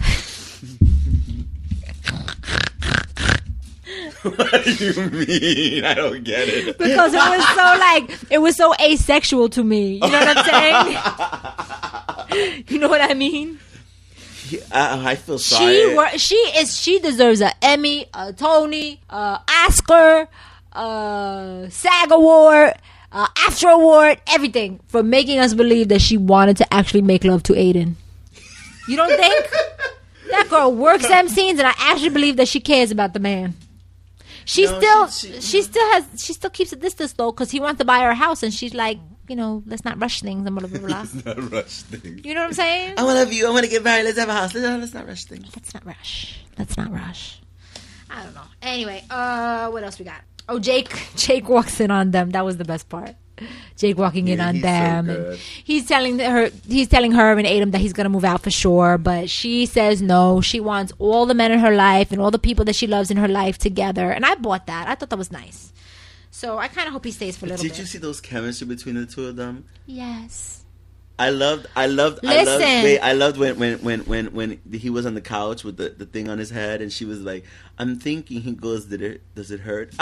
What do you mean? I don't get it. Because it was so asexual to me. You know what I'm saying? You know what I mean? I feel sorry. She deserves an Emmy, a Tony, Oscar, SAG award, AFTRA award, everything for making us believe that she wanted to actually make love to Aiden. You don't think? That girl works them scenes, and I actually believe that she cares about the man. She still keeps a distance though, because he wants to buy her a house, and she's like, let's not rush things and blah blah blah. Let's not rush things. You know what I'm saying? I want to have you. I want to get married. Let's have a house. Let's not rush things. Let's not rush. I don't know. Anyway, what else we got? Oh, Jake walks in on them. That was the best part. Jake walking in on he's them. so And good. he's telling her and Adam that he's going to move out for sure. But she says no. She wants all the men in her life and all the people that she loves in her life together. And I bought that. I thought that was nice. So I kind of hope he stays for a little bit. Did you see those chemistry between the two of them? Yes. I loved when he was on the couch with the thing on his head and she was like, I'm thinking, he goes, does it hurt?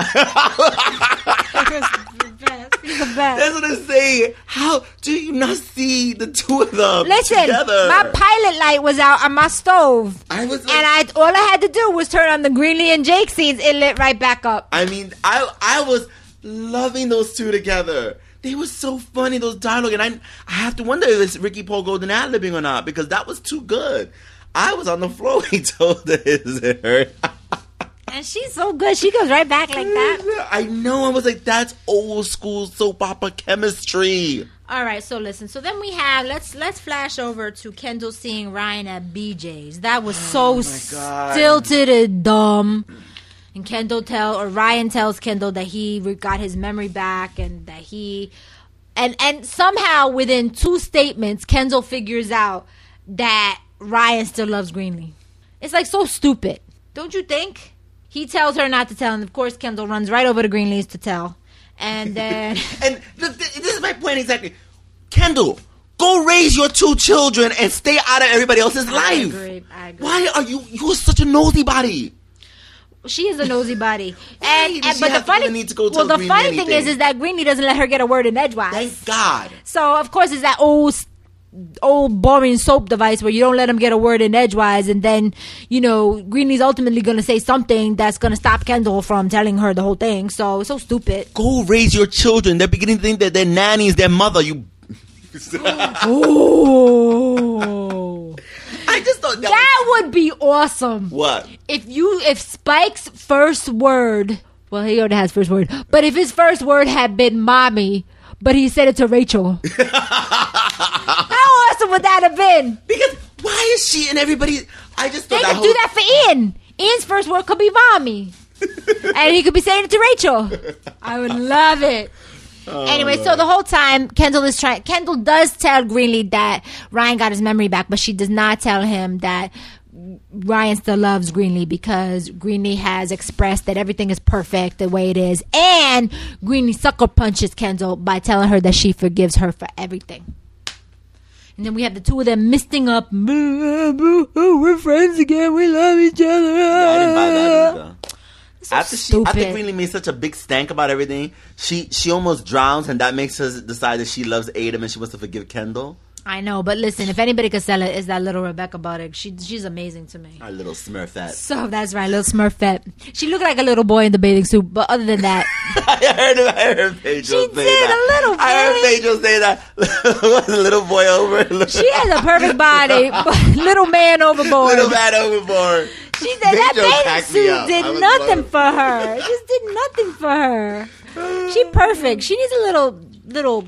He's the best. That's what I'm saying. How do you not see the two of them Listen, together? my pilot light was out on my stove. I was like, And all I had to do was turn on the Greenlee and Jake scenes. It lit right back up. I mean, I was loving those two together. They were so funny, those dialogue. And I have to wonder if it's Ricky Paul Golden ad-libbing or not, because that was too good. I was on the floor when he told her, "Is it hurt?" And she's so good. She goes right back like that. I know. I was like, that's old school soap opera chemistry. All right, so listen. So then we have let's flash over to Kendall seeing Ryan at BJ's. That was so God. stilted and dumb. And Ryan tells Kendall that he got his memory back and that he and somehow within 2 statements Kendall figures out that Ryan still loves Greenlee. It's like so stupid. Don't you think? He tells her not to tell, and of course Kendall runs right over to Greenlee's to tell. And then And this is my point exactly. Kendall, go raise your 2 children and stay out of everybody else's life. I agree. Why are you're such a nosy body? She is a nosy body. Why does she But have the funny to need to go tell the Greenlee funny thing anything? is that Greenlee doesn't let her get a word in edgewise. Thank God. So of course it's that old boring soap device where you don't let him get a word in edgewise, and then Greenlee's ultimately going to say something that's going to stop Kendall from telling her the whole thing. So it's so stupid. Go raise your children. They're beginning to think that their nanny is their mother. You. Oh, I just thought that would be awesome. What? If Spike's first word, well, he already has first word, but if his first word had been mommy, but he said it to Rachel, how awesome would that have been? Because why is she and everybody? I just thought They could do that for Ian. Ian's first word could be mommy, and he could be saying it to Rachel. I would love it. Anyway, so the whole time Kendall does tell Greenlee that Ryan got his memory back, but she does not tell him that Ryan still loves Greenlee because Greenlee has expressed that everything is perfect the way it is, and Greenlee sucker punches Kendall by telling her that she forgives her for everything. And then we have the two of them misting up. Oh, we're friends again. We love each other. I didn't buy that either. So After Greenlee made such a big stank about everything, she almost drowns, and that makes her decide that she loves Adam and she wants to forgive Kendall. I know, but listen, if anybody could sell it, it's that little Rebecca Buddick. She's amazing to me. Our little Smurfette. So that's right, little Smurfette. She looked like a little boy in the bathing suit, but other than that, I heard Pedro say that. A little boy. I heard Pedro say that. Was a little boy over. She has a perfect body, but little man overboard. Little man overboard. She said that bathing suit did nothing for her. It just did nothing for her. She's perfect. She needs a little,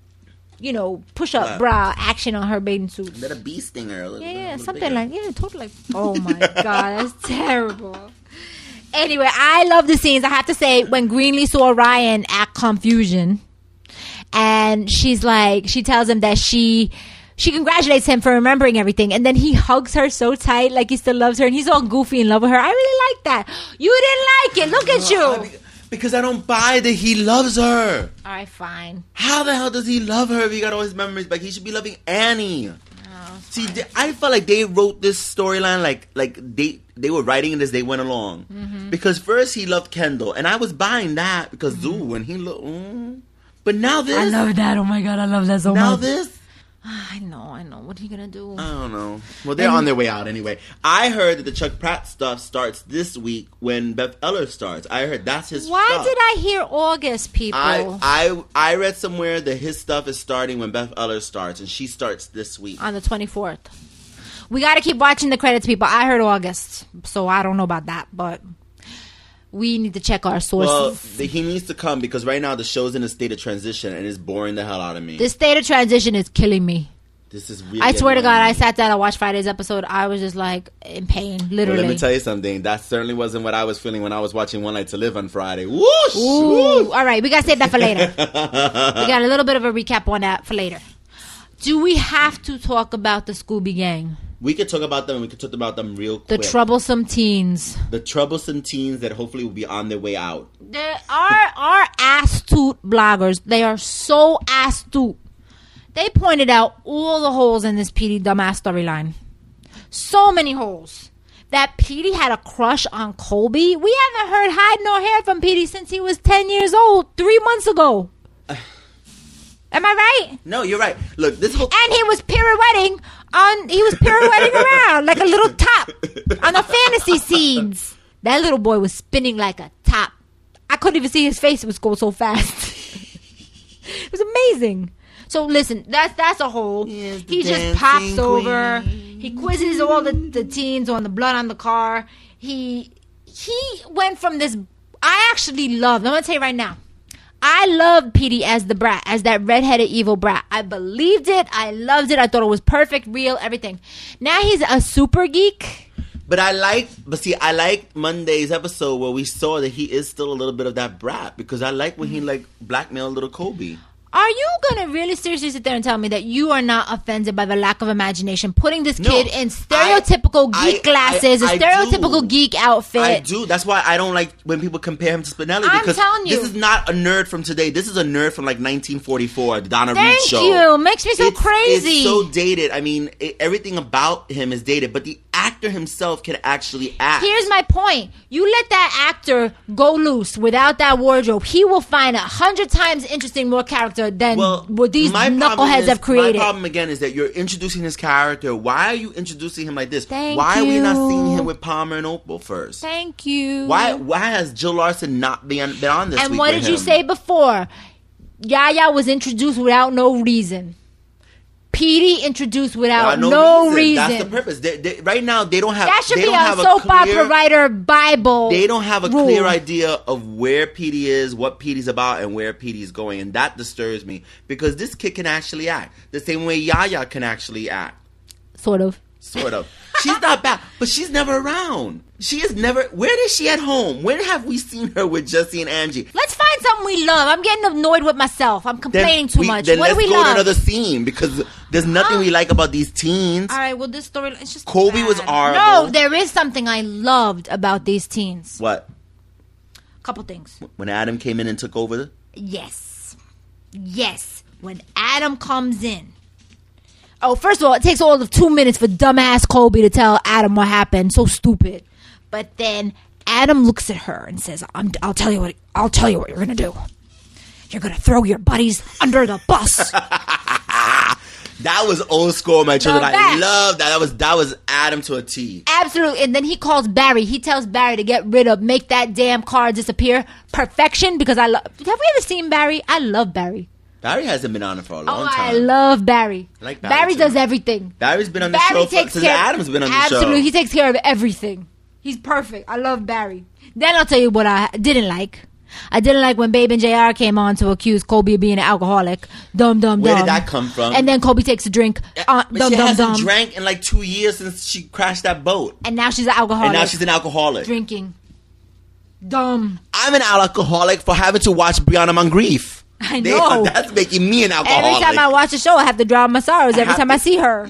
push-up bra action on her bathing suit. That a bee stinger. Yeah, something like, totally. Oh my God, that's terrible. Anyway, I love the scenes. I have to say, when Greenlee saw Ryan act confusion, and she tells him that she congratulates him for remembering everything, and then he hugs her so tight, like he still loves her, and he's all goofy in love with her. I really like that. You didn't like it. Look at you. Because I don't buy that he loves her. All right, fine. How the hell does he love her if he got all his memories back? He should be loving Annie. Oh, see, I felt like they wrote this storyline like they were writing it as they went along. Mm-hmm. Because first he loved Kendall, and I was buying that because when he looked, but now this. I love that. Oh my God, I love that so much. Now this. I know. What are you gonna do? I don't know. Well, they're on their way out anyway. I heard that the Chuck Pratt stuff starts this week when Beth Eller starts. I heard that's his Why stuff. did I hear August, people? I read somewhere that his stuff is starting when Beth Eller starts, and she starts this week. On the 24th. We got to keep watching the credits, people. I heard August, so I don't know about that, but we need to check our sources. Well, he needs to come because right now the show's in a state of transition and it's boring the hell out of me. This state of transition is killing me. This is really. I swear to God, I sat down and watched Friday's episode. I was just like in pain, literally. Well, let me tell you something. That certainly wasn't what I was feeling when I was watching One Night to Live on Friday. Whoosh! Ooh. All right, we got to save that for later. We got a little bit of a recap on that for later. Do we have to talk about the Scooby Gang? We could talk about them. We could talk about them real quick. The troublesome teens. The troublesome teens that hopefully will be on their way out. Our astute bloggers, they are so astute. They pointed out all the holes in this Petey dumbass storyline. So many holes. That Petey had a crush on Colby. We haven't heard hide nor hair from Petey since he was 10 years old, 3 months ago. Am I right? No, you're right. Look, this whole... And he was pirouetting around like a little top on the fantasy scenes. That little boy was spinning like a top. I couldn't even see his face. It was going so fast. It was amazing. So listen, that's a hole. He just pops over. He quizzes all the teens on the blood on the car. He went from this. I actually loved. I'm gonna tell you right now. I loved Petey as the brat, as that redheaded evil brat. I believed it. I loved it. I thought it was perfect, real, everything. Now he's a super geek. But I like Monday's episode where we saw that he is still a little bit of that brat because I like when he blackmailed little Kobe. Are you going to really seriously sit there and tell me that you are not offended by the lack of imagination? Putting this kid in stereotypical geek glasses, a stereotypical geek outfit. I do. That's why I don't like when people compare him to Spinelli. Because telling you. This is not a nerd from today. This is a nerd from like 1944, the Donna Reed show. Thank you. Makes me so crazy. It's so dated. I mean, everything about him is dated. But the actor himself can actually act. Here's my point. You let that actor go loose without that wardrobe, he will find 100 times interesting more character than what these knuckleheads have created. My problem again is that you're introducing his character. Why are you introducing him like this? Thank Why you. are we not seeing him with Palmer and Opal first? Thank you. Why has Jill Larson not been on this? And what did you say before? Yaya was introduced without no reason. Petey introduced without no reason. That's the purpose. Right now, they don't have. That should be a soap opera writer Bible. They don't have a clear idea of where Petey is, what Petey's about, and where Petey's going, and that disturbs me because this kid can actually act the same way Yaya can actually act. Sort of. She's not bad, but she's never around. She is never. Where is she at home? When have we seen her with Jesse and Angie? Let's find something we love. I'm getting annoyed with myself. I'm complaining too much. Then What do let's we go love? to another scene because there's nothing we like about these teens. All right, well, this story, it's just Kobe bad. was horrible. No, there is something I loved about these teens. What? Couple things. When Adam came in and took over? Yes. When Adam comes in. Oh, first of all, it takes all of 2 minutes for dumbass Kobe to tell Adam what happened. So stupid. But then Adam looks at her and says, I'll tell you what you're gonna do. You're gonna throw your buddies under the bus. That was old school, my children. Now I that- love that. That was Adam to a T. Absolutely. And then he calls Barry. He tells Barry to make that damn car disappear. Perfection, because have we ever seen Barry? I love Barry. Barry hasn't been on it for a long time. I love Barry. I like Barry Barry too. does everything. Barry's been on the Barry show takes since care. Adam's been on the show. Absolutely, he takes care of everything. He's perfect. I love Barry. Then I'll tell you what I didn't like. I didn't like when Babe and JR came on to accuse Kobe of being an alcoholic. Dumb. Where did that come from? And then Kobe takes a drink. But she hasn't Dumb. drank in like 2 years since she crashed that boat. And now she's an alcoholic. And now she's an alcoholic. Drinking. Dumb. I'm an alcoholic for having to watch Brianna Moncrief. I know. That's making me an alcoholic. Every time I watch the show, I have to drown my sorrows every have time to- I see her.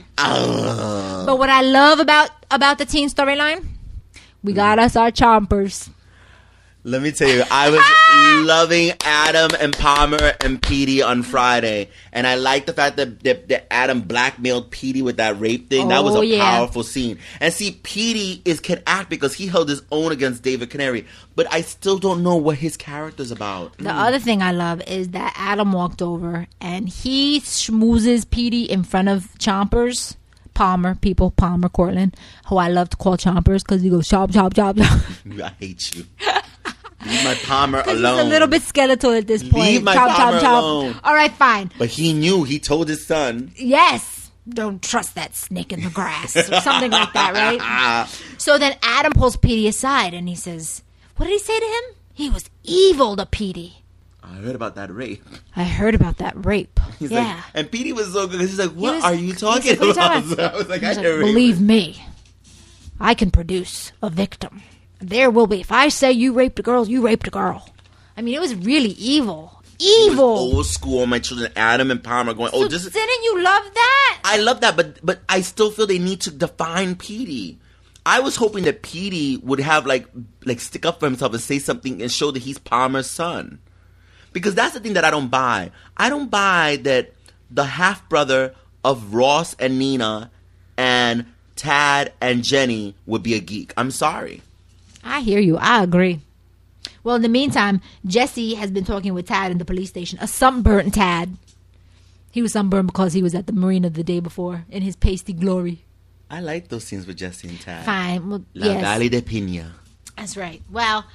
But what I love about the teen storyline, we got us our chompers. Let me tell you, I was loving Adam and Palmer and Petey on Friday. And I like the fact that Adam blackmailed Petey with that rape thing. That was Oh, a yeah. powerful scene. And see, Petey can act because he held his own against David Canary. But I still don't know what his character's about. The other thing I love is that Adam walked over and he schmoozes Petey in front of Chompers. Palmer, Cortland, who I love to call Chompers because he goes chomp, chomp, chomp, chomp. I hate you. Leave my Palmer He's alone. a little bit skeletal at this point. Leave my chomp, Palmer chomp, chomp. alone. All right, fine. But he knew. He told his son. Yes. Don't trust that snake in the grass. Or something like that, right? So then Adam pulls Petey aside and he says, what did he say to him? He was evil to Petey. I heard about that rape. I heard about that rape. He's yeah. like, and Petey was so good because he's like, what was- are you talking he's like, what are about? you talking So I was like, He's I like, didn't believe me, I can produce a victim. There will be. If I say you raped a girl, you raped a girl. I mean, it was really evil. Evil. Old school, my children, Adam and Palmer going, So this is... didn't you love that? I love that, but I still feel they need to define Petey. I was hoping that Petey would have, like stick up for himself and say something and show that he's Palmer's son. Because that's the thing that I don't buy. I don't buy that the half-brother of Ross and Nina and Tad and Jenny would be a geek. I'm sorry. I hear you. I agree. Well, in the meantime, Jesse has been talking with Tad in the police station. A sunburnt Tad. He was sunburned because he was at the marina the day before in his pasty glory. I like those scenes with Jesse and Tad. Fine. Well, La yes. Valley de Pina. That's right. Well,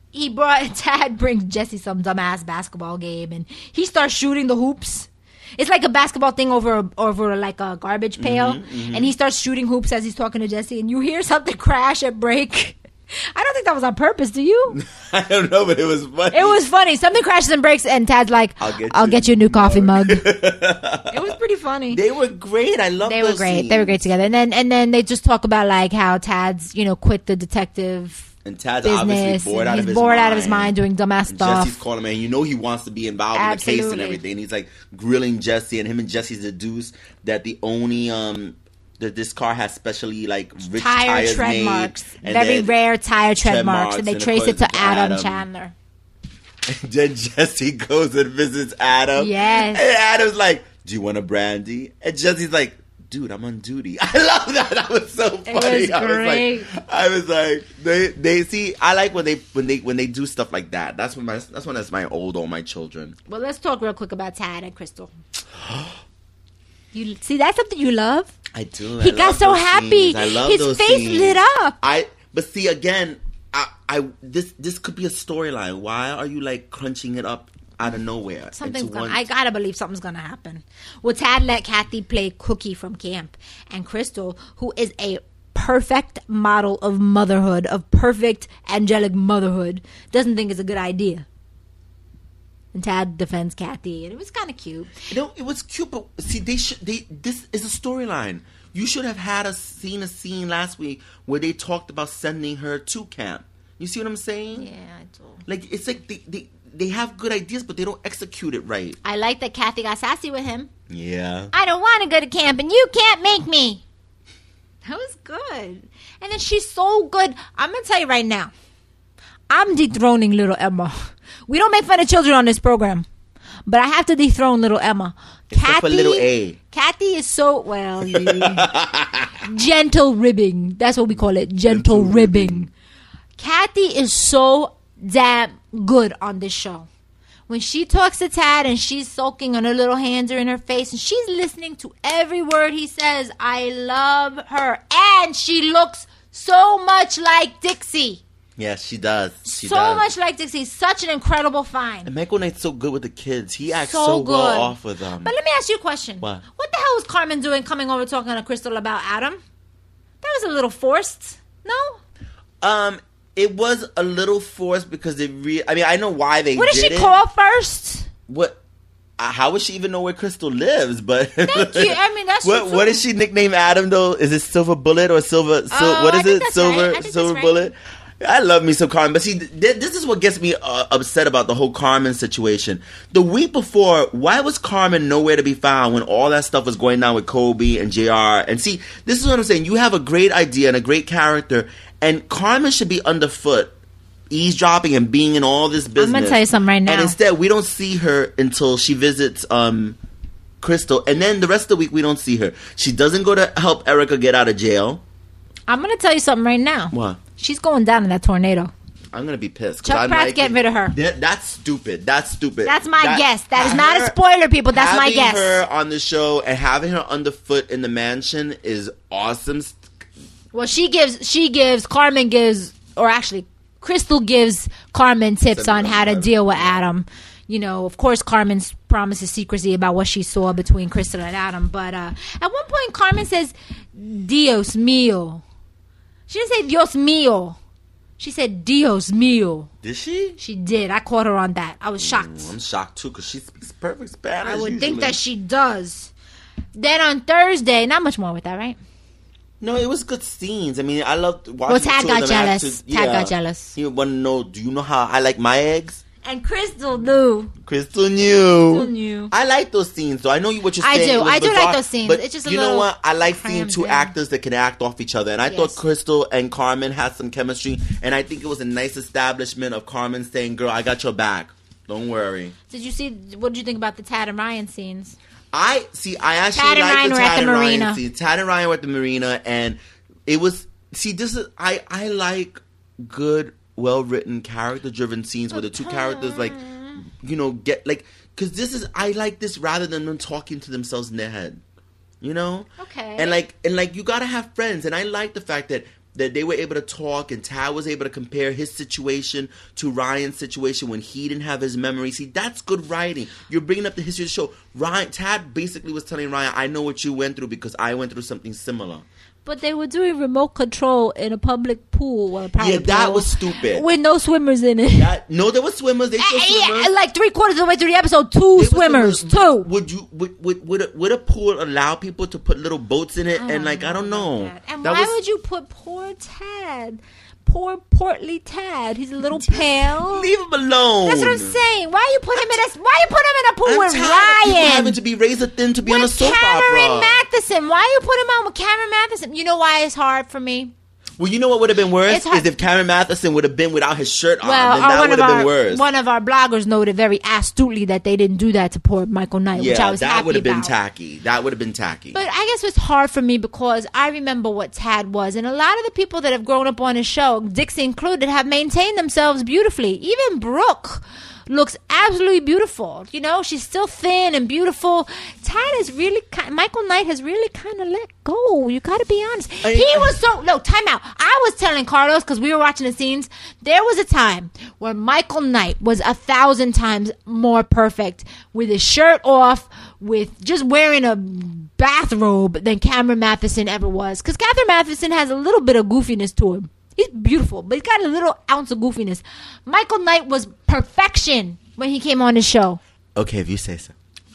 Tad brings Jesse some dumbass basketball game, and he starts shooting the hoops. It's like a basketball thing over like a garbage pail, and he starts shooting hoops as he's talking to Jesse, and you hear something crash and break. I don't think that was on purpose, do you? I don't know, but it was funny. It was funny. Something crashes and breaks, and Tad's like, I'll get you a new coffee mug. It was pretty funny. They were great. I love They were those great. scenes. They were great together. And then they just talk about like how Tad's, quit the detective And Tad's business. obviously bored and out he's of his bored mind. out of his mind doing dumbass And stuff. Jesse's calling him, and he wants to be involved in the case and Absolutely. everything. He's like grilling Jesse, and him and Jesse deduce that the only that this car has specially like rich Tire tires tread made, marks. and Very then- rare tire tread tread marks. marks, And they and trace it to according to Adam Adam. Chandler. And then Jesse goes and visits Adam. Yes. And Adam's like, "Do you want a brandy?" And Jesse's like, "Dude, I'm on duty." I love that. That was so funny. was great. I was like, they see. I like when they do stuff like that. That's when that's my all my children. Well, let's talk real quick about Tad and Crystal. You see, that's something you love. I do. He I got love so those happy. scenes. I love His those face scenes. lit up. But see again, this could be a storyline. Why are you like crunching it up out of nowhere? Something's gonna. I gotta believe something's gonna happen. Well, Tad let Kathy play Cookie from camp, and Crystal, who is a perfect model of motherhood, of perfect angelic motherhood, doesn't think it's a good idea. And Tad defends Kathy, and it was kind of cute. It was cute, but see, this is a storyline. You should have had seen a scene last week where they talked about sending her to camp. You see what I'm saying? Yeah, I do. Like it's like they have good ideas, but they don't execute it right. I like that Kathy got sassy with him. Yeah. I don't want to go to camp, and you can't make me. That was good. And then she's so good. I'm going to tell you right now. I'm dethroning little Emma. We don't make fun of children on this program. But I have to dethrone little Emma. Except for little A. Kathy is so, gentle ribbing. That's what we call it. Gentle ribbing. Kathy is so damn good on this show. When she talks to Tad and she's soaking and her little hands are in her face and she's listening to every word he says, I love her. And she looks so much like Dixie. Yes, she does. She so does. much like Dixie. Such an incredible find. And Michael Knight's so good with the kids. He acts so well off with them. But let me ask you a question. What? What the hell was Carmen doing coming over talking to Crystal about Adam? That was a little forced. No? It was a little forced because I mean, I know why they did it. What did she call first? What? How would she even know where Crystal lives? But thank you. I mean, that's true. What does she nickname Adam though? Is it Silver Bullet or Silver? What is it? Silver Bullet. I love me some Carmen, but see, this is what gets me upset about the whole Carmen situation. The week before, why was Carmen nowhere to be found when all that stuff was going down with Kobe and JR? And see, this is what I'm saying. You have a great idea and a great character, and Carmen should be underfoot, eavesdropping and being in all this business. I'm going to tell you something right now. And instead, we don't see her until she visits Crystal, and then the rest of the week, we don't see her. She doesn't go to help Erica get out of jail. I'm going to tell you something right now. What? She's going down in that tornado. I'm going to be pissed. Chuck Pratt's getting rid of her. That's stupid. That's my guess. That is not a spoiler, people. That's my guess. Having her on the show and having her underfoot in the mansion is awesome. Well, Crystal gives Carmen tips on how to deal with Adam. You know, of course, Carmen promises secrecy about what she saw between Crystal and Adam. But at one point, Carmen says, Dios mío. She didn't say Dios mío. She said Dios mío. Did she? She did. I caught her on that. I was shocked. I'm shocked, too, because she speaks perfect Spanish. I would think that she does. Then on Thursday, not much more with that, right? No, it was good scenes. I mean, I loved watching. Well, Tad got jealous. Tad got jealous. You want to know, do you know how I like my eggs? And Crystal knew. Crystal knew. I like those scenes, though. I know what you're saying. I do like those scenes. But it's just a you little know what? I like seeing two actors that can act off each other. And I thought Crystal and Carmen had some chemistry. And I think it was a nice establishment of Carmen saying, girl, I got your back. Don't worry. What did you think about the Tad and Ryan scenes? I actually like the Tad and Ryan scenes. Tad and Ryan were at the marina. And it was, I like good, well-written, character-driven scenes where the two characters, get, because I like this rather than them talking to themselves in their head, you know? Okay. And you gotta have friends, and I like the fact that they were able to talk, and Tad was able to compare his situation to Ryan's situation when he didn't have his memory. See, that's good writing. You're bringing up the history of the show. Tad basically was telling Ryan, I know what you went through because I went through something similar. But they were doing remote control in a public pool. That was stupid. With no swimmers in it. There were swimmers. They showed swimmers. Like 3/4 of the way through the episode, two swimmers. Would a pool allow people to put little boats in it? I don't know. And why would you put poor Tad? Poor portly Tad. He's a little pale. Leave him alone. That's what I'm saying. Why you put him in a pool with Ryan? Having to be razor thin to be on a soap Cameron Matheson. Why you put him on with Cameron Matheson? You know why it's hard for me? Well, you know what would have been worse is if Cameron Matheson would have been without his shirt on. Then that would have been worse. One of our bloggers noted very astutely that they didn't do that to poor Michael Knight, which I was happy about. that would have been tacky. That would have been tacky. But I guess it's hard for me because I remember what Tad was, and a lot of the people that have grown up on his show, Dixie included, have maintained themselves beautifully. Even Brooke looks absolutely beautiful. You know, she's still thin and beautiful. Tad is really Michael Knight has really kind of let go. You got to be honest. Time out. I was telling Carlos, because we were watching the scenes, there was a time where Michael Knight was 1,000 times more perfect with his shirt off, with just wearing a bathrobe than Cameron Matheson ever was. Because Cameron Matheson has a little bit of goofiness to him. He's beautiful, but he's got a little ounce of goofiness. Michael Knight was perfection when he came on the show. Okay, if you say so.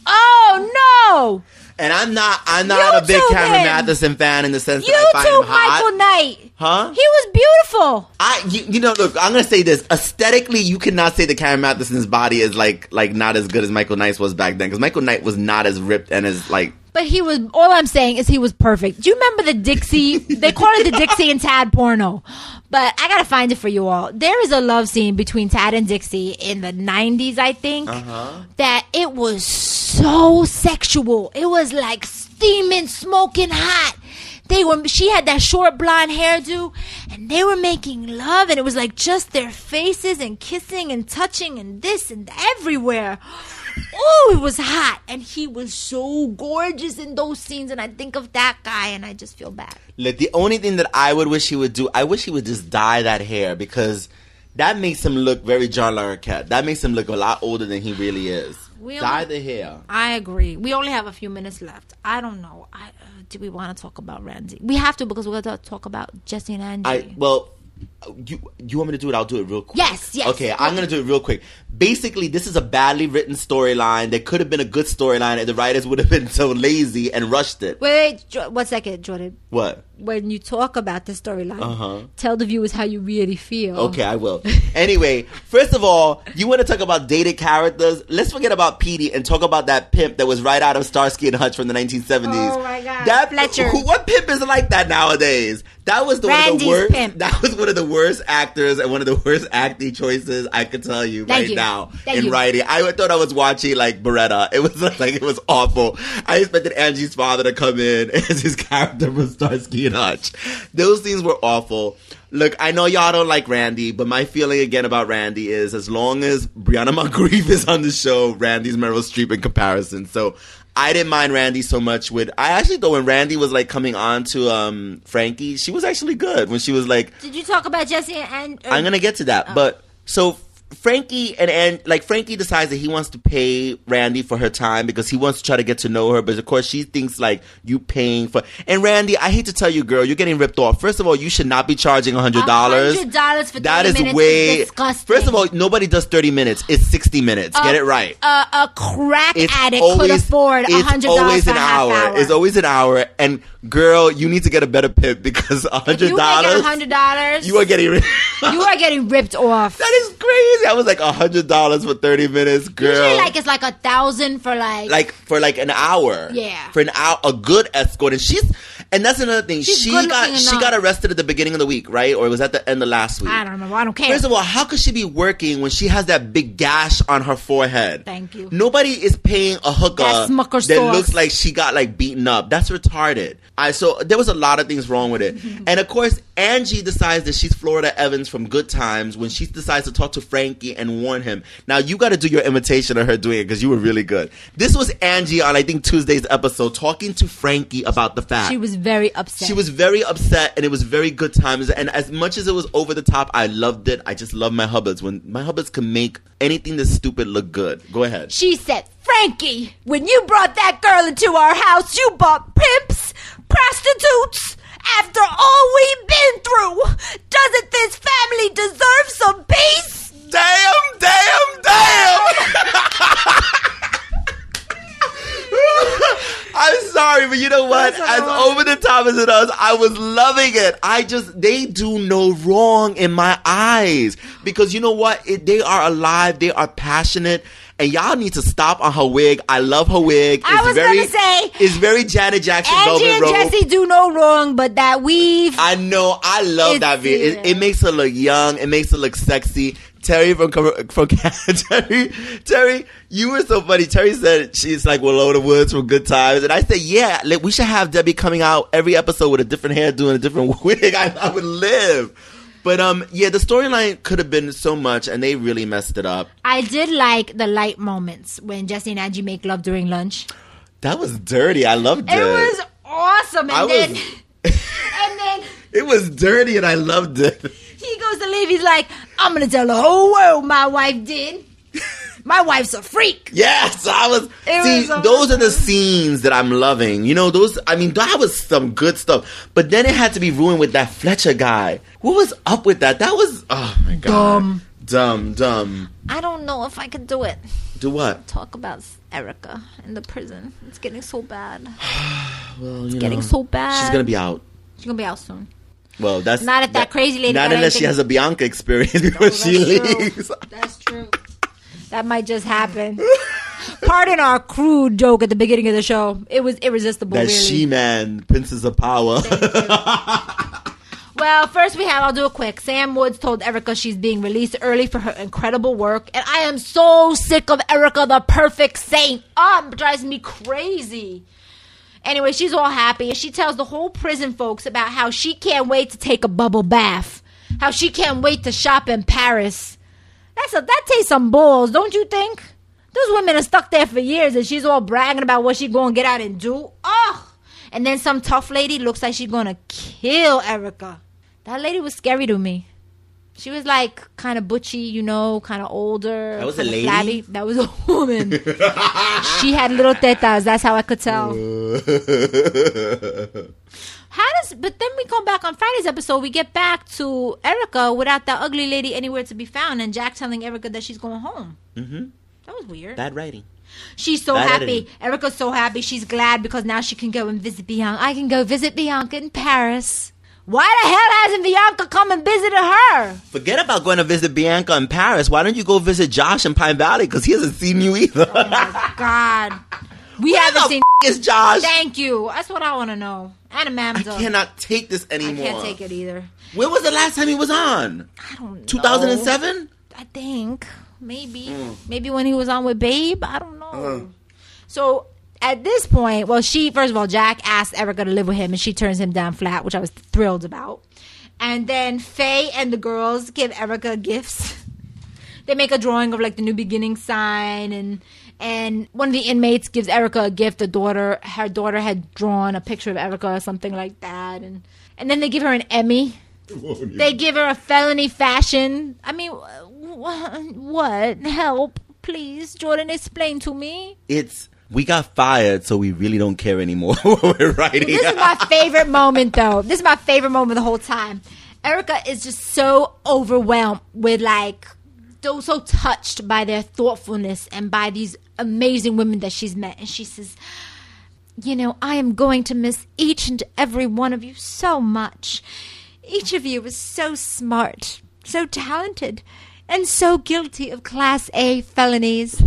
Oh no! And I'm not a big Cameron Matheson fan in the sense that I find him hot. Michael Knight. Huh? He was awful. Look, I'm gonna say this. Aesthetically, you cannot say that Karen Matheson's body is like not as good as Michael Knight's was back then, because Michael Knight was not as ripped and as like. But he was. All I'm saying is he was perfect. Do you remember the Dixie? They call it the Dixie and Tad porno. But I gotta find it for you all. There is a love scene between Tad and Dixie in the 90s, I think. That it was so sexual. It was like steaming, smoking hot. She had that short blonde hairdo, and they were making love, and it was like just their faces and kissing and touching and this and everywhere. Oh, it was hot, and he was so gorgeous in those scenes, and I think of that guy, and I just feel bad. Look, the only thing that I would wish he would do, I wish he would just dye that hair, because that makes him look very John Larroquette. That makes him look a lot older than he really is. Dye the hair. I agree. We only have a few minutes left. I don't know. Do we want to talk about Randy? We have to, because we're going to talk about Jesse and Angie. You want me to do it? I'll do it real quick. Yes. Okay, I'm going to do it real quick. Basically, this is a badly written storyline. There could have been a good storyline, and the writers would have been so lazy and rushed it. Wait, 1 second, Jordan. What? When you talk about the storyline, tell the viewers how you really feel. Okay, I will. Anyway, first of all, you want to talk about dated characters? Let's forget about Petey and talk about that pimp that was right out of Starsky and Hutch from the 1970s. Oh my God, Fletcher. What pimp is like that nowadays? That was one of the worst. Pimp. That was one of the worst actors and one of the worst acting choices I could tell you now in writing. I thought I was watching like Beretta. It was like it was awful. I expected Angie's father to come in as his character from Starsky and Hutch. Those scenes were awful. Look, I know y'all don't like Randy, but my feeling again about Randy is as long as Brianna Moncrief is on the show, Randy's Meryl Streep in comparison. So I didn't mind Randy so much I actually thought when Randy was like coming on to Frankie, she was actually good when she was like. Did you talk about Jesse and? I'm gonna get to that, but so. Frankie and Frankie decides that he wants to pay Randy for her time because he wants to try to get to know her, but of course she thinks like you paying for. And Randy, I hate to tell you, girl, you're getting ripped off. First of all, you should not be charging $100. $100 for 30 minutes is disgusting. First of all, nobody does 30 minutes. It's 60 minutes. Get it right. A crack addict could afford $100 It's always for an a half hour. It's always an hour. And girl, you need to get a better pimp because $100. If you make $100, you are getting you are getting ripped off. That is crazy. I was like $100 for 30 minutes, girl. Usually, like it's like $1,000 for like an hour. Yeah, for an hour, a good escort, and that's another thing. She got arrested at the beginning of the week, right? Or was that the end of last week? I don't remember. I don't care. First of all, how could she be working when she has that big gash on her forehead? Thank you. Nobody is paying a hooker that looks like she got like beaten up. That's retarded. So there was a lot of things wrong with it. And of course, Angie decides that she's Florida Evans from Good Times when she decides to talk to Frankie and warn him. Now, you got to do your imitation of her doing it because you were really good. This was Angie on, I think, Tuesday's episode talking to Frankie about the fact. She was very upset. She was very upset, and it was very Good Times. And as much as it was over the top, I loved it. I just love my Hubbards. When my Hubbards can make anything that's stupid look good. Go ahead. She said, Frankie, when you brought that girl into our house, you bought pimps, prostitutes. After all we've been through, doesn't this family deserve some peace? Damn! I'm sorry, but you know what? As over the top as it is, I was loving it. They do no wrong in my eyes. Because you know what? They are alive. They are passionate. And y'all need to stop on her wig. I love her wig. It's very Janet Jackson. Angie and Jesse do no wrong, but that weave. I know. I love that video. It makes her look young. It makes her look sexy. Terry from Terry, you were so funny. Terry said she's like Willow Woods from Good Times, and I said, yeah, we should have Debbie coming out every episode with a different hairdo and a different wig. I would live. But yeah, the storyline could have been so much, and they really messed it up. I did like the light moments when Jesse and Angie make love during lunch. That was dirty. I loved it. It was awesome, and then it was dirty, and I loved it. He goes to leave. He's like, I'm gonna tell the whole world my wife did. My wife's a freak. Yes, those are the scenes that I'm loving. You know, that was some good stuff. But then it had to be ruined with that Fletcher guy. What was up with that? That was, oh my God. Dumb. I don't know if I could do it. Do what? Talk about Erica in the prison. It's getting so bad. Well, it's getting so bad. She's going to be out. She's going to be out soon. Well, that's Not if that crazy lady Not got unless she anything- has a Bianca experience before she leaves. That's true. That might just happen. Pardon our crude joke at the beginning of the show. It was irresistible, That really. She-Man, Princess of Power. Well, first I'll do it quick. Sam Woods told Erica she's being released early for her incredible work. And I am so sick of Erica the Perfect Saint. Oh, it drives me crazy. Anyway, she's all happy. And she tells the whole prison folks about how she can't wait to take a bubble bath. How she can't wait to shop in Paris. That takes some balls, don't you think? Those women are stuck there for years and she's all bragging about what she's going to get out and do. Ugh. And then some tough lady looks like she's going to kill Erica. That lady was scary to me. She was like kind of butchy, kind of older. That was a kinda lady? flabby. That was a woman. She had little tetas. That's how I could tell. But then we come back on Friday's episode. We get back to Erica without that ugly lady anywhere to be found, and Jack telling Erica that she's going home. Mm-hmm. That was weird. Bad writing. She's so Bad happy. editing. Erica's so happy. She's glad because now she can go and visit Bianca. I can go visit Bianca in Paris. Why the hell hasn't Bianca come and visited her? Forget about going to visit Bianca in Paris. Why don't you go visit Josh in Pine Valley? Because he hasn't seen you either. Oh my God. We Where haven't the seen. is Josh? Thank you. That's what I want to know. And Amanda. I cannot take this I anymore. can't take it either. When was the last time he was on? I don't know. 2007? I think. Maybe. Maybe when he was on with Babe. I don't know. So at this point, first of all, Jack asked Erica to live with him and she turns him down flat, which I was thrilled about. And then Faye and the girls give Erica gifts. They make a drawing of like the New Beginning sign and one of the inmates gives Erica a gift. Her daughter had drawn a picture of Erica or something like that. And then they give her an Emmy. They give her a felony fashion. I mean, what? Help, please. Jordan, explain to me. We got fired, so we really don't care anymore what we're writing. This is my favorite moment, though. This is my favorite moment the whole time. Erica is just so overwhelmed with, so touched by their thoughtfulness and by these amazing women that she's met. And she says, I am going to miss each and every one of you so much. Each of you is so smart, so talented, and so guilty of Class A felonies.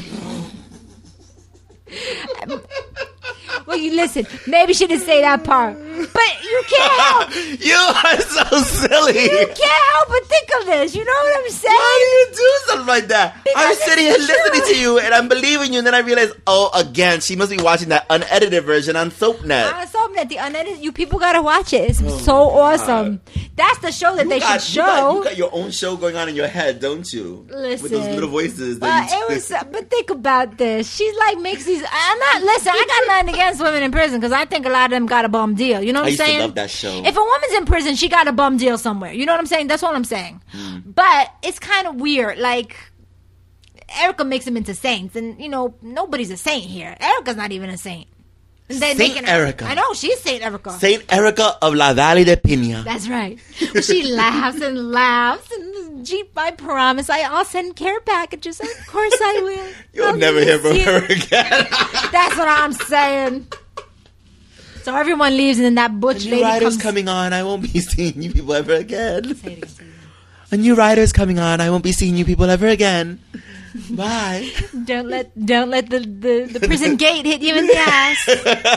Well, you listen. Maybe she didn't say that part, but you can't help. You are so silly. You can't help but think of this. You know what I'm saying? Why do you do something like that? Because I'm it's sitting here true. listening to you, and I'm believing you, and then I realize, again, she must be watching that unedited version on SoapNet. The unedited. You people gotta watch it. It's so awesome. That's the show that they should show. You got your own show going on in your head, don't you? Listen. With those little voices. That But think about this. She's makes these. I got nothing against women in prison because I think a lot of them got a bum deal. You know what I I'm used to saying? love that show. If a woman's in prison, she got a bum deal somewhere. You know what I'm saying? That's what I'm saying. But it's kind of weird. Erica makes them into saints, and nobody's a saint here. Erica's not even a saint. Saint Erica. I know she's Saint Erica. Saint Erica of La Valle de Pina. That's right. She laughs and laughs. And Jeep, I promise, I'll send care packages. Of course I will. You'll never hear from her again. That's what I'm saying. So everyone leaves, and then that butch A lady new writer's comes. coming on. I won't be seeing you people ever again. Say it again. A new writer's coming on. I won't be seeing you people ever again. Bye. Don't let the prison gate hit you in the ass.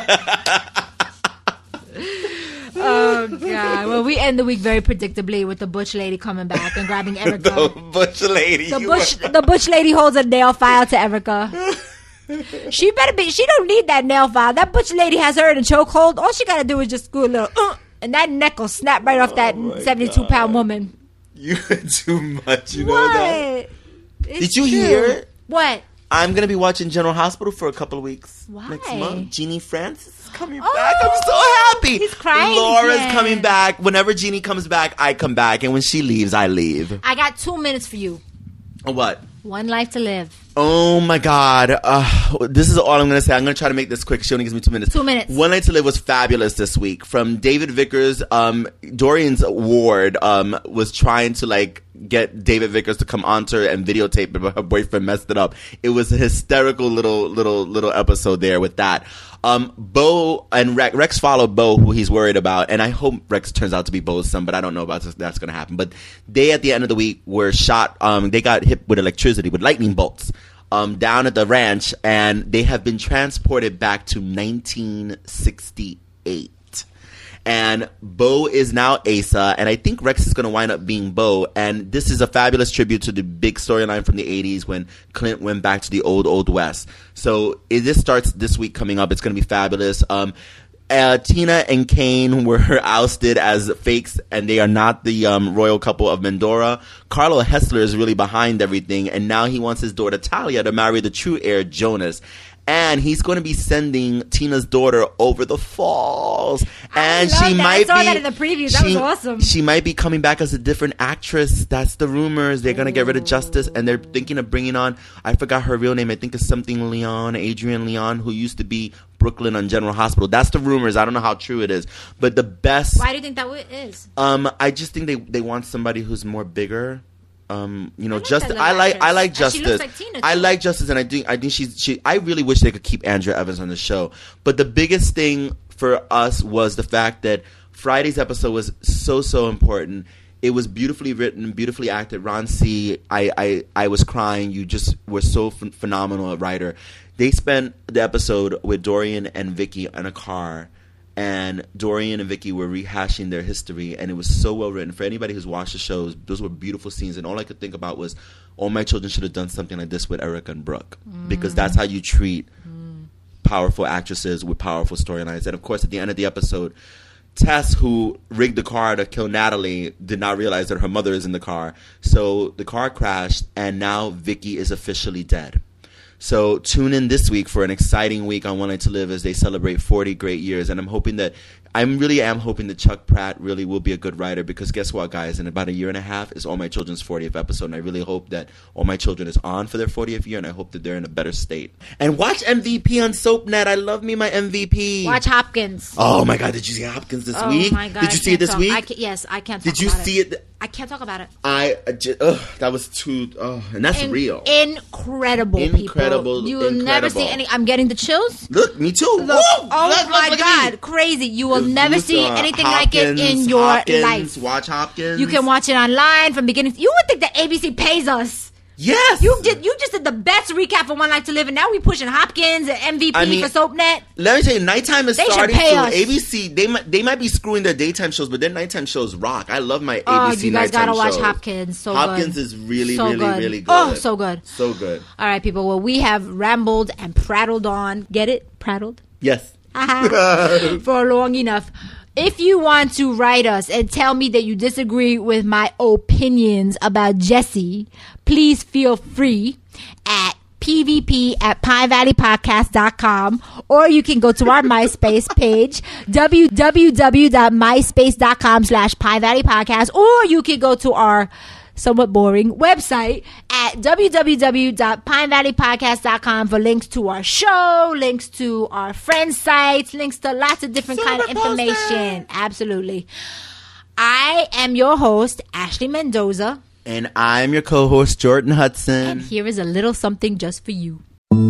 Oh God! Well, we end the week very predictably with the butch lady coming back and grabbing Erica. The butch lady. The butch lady holds a nail file to Erica. She better be. She don't need that nail file. That butch lady has her in a chokehold. All she gotta do is just screw a little, and that neck will snap right off that 72-pound woman. You're too much. You know What? that. It's Did you true. hear? What? I'm gonna be watching General Hospital for a couple of weeks. Why? Next month. Jeannie Francis is coming Oh, back. I'm so happy. he's crying Laura's again. coming back. Whenever Jeannie comes back, I come back, and when she leaves, I leave. I got 2 minutes for you. What? One life to live. Oh my God. This is all I'm going to say. I'm going to try to make this quick. She only gives me 2 minutes. 2 minutes. One Night to Live was fabulous this week. From David Vickers, Dorian's ward was trying to get David Vickers to come onto her and videotape it, but her boyfriend messed it up. It was a hysterical little episode there with that. Bo and Rex followed Bo, who he's worried about, and I hope Rex turns out to be Bo's son, but I don't know about that's going to happen. But they, at the end of the week, were shot. They got hit with electricity, with lightning bolts, down at the ranch, and they have been transported back to 1968. And Bo is now Asa, and I think Rex is going to wind up being Bo. And this is a fabulous tribute to the big storyline from the 80s when Clint went back to the old West. So this starts this week coming up. It's going to be fabulous. Tina and Kane were ousted as fakes, and they are not the royal couple of Mendora. Carlo Hessler is really behind everything, and now he wants his daughter Talia to marry the true heir, Jonas. And he's going to be sending Tina's daughter over the falls. And she might be. I saw that in the preview. That was awesome. She might be coming back as a different actress. That's the rumors. They're going to get rid of Justice, and they're thinking of bringing on, I forgot her real name. I think it's something Leon, Adrienne Leon, who used to be Brooklyn on General Hospital. That's the rumors. I don't know how true it is. But the best. Why do you think that is? I just think they want somebody who's more bigger. Justice. I like Justice. She looks like Tina, too. I like Justice, and I think she. I really wish they could keep Andrea Evans on the show. But the biggest thing for us was the fact that Friday's episode was so important. It was beautifully written, beautifully acted. Ron C. I was crying. You just were so phenomenal a writer. They spent the episode with Dorian and Vicky in a car. And Dorian and Vicky were rehashing their history, and it was so well written. For anybody who's watched the shows, those were beautiful scenes, and all I could think about was, All My Children should have done something like this with Erica and Brooke, because that's how you treat powerful actresses with powerful storylines. And of course, at the end of the episode, Tess, who rigged the car to kill Natalie, did not realize that her mother is in the car. So the car crashed, and now Vicky is officially dead. So tune in this week for an exciting week on One Night to Live as they celebrate 40 great years. And I really am hoping that Chuck Pratt really will be a good writer, because guess what, guys? In about a year and a half is All My Children's 40th episode. And I really hope that All My Children is on for their 40th year, and I hope that they're in a better state. And watch MVP on SoapNet. I love me my MVP. Watch Hopkins. Oh, my God. Did you see Hopkins this week? Oh, my God. Did you see it this week? Yes, I can't talk about it. Did you see it? I can't talk about it. That was too... and that's real. Incredible, people. You will never see any... I'm getting the chills. Look, me too. Look, my God. Crazy. You will never see anything like it in your life. Watch Hopkins. You can watch it online from beginning. You would think that ABC pays us. Yes. You just did the best recap for One Night to Live, and now we pushing Hopkins and MVP for SoapNet. Let me tell you, nighttime is starting soon. ABC, they might be screwing their daytime shows, but their nighttime shows rock. I love my ABC nighttime shows. You guys gotta watch Hopkins. Hopkins is really, really good. Oh, so good. So good. All right, people. Well, we have rambled and prattled on. Get it? Prattled? Yes. For long enough. If you want to write us and tell me that you disagree with my opinions about Jesse, please feel free at pvp@pinevalleypodcast.com, or you can go to our MySpace page, www.myspace.com/pinevalleypodcast, or you can go to our somewhat boring website at www.pinevalleypodcast.com for links to our show, links to our friends' sites, links to lots of different kind of information. Absolutely. I am your host, Ashley Mendoza. And I'm your co-host, Jordan Hudson. And here is a little something just for you.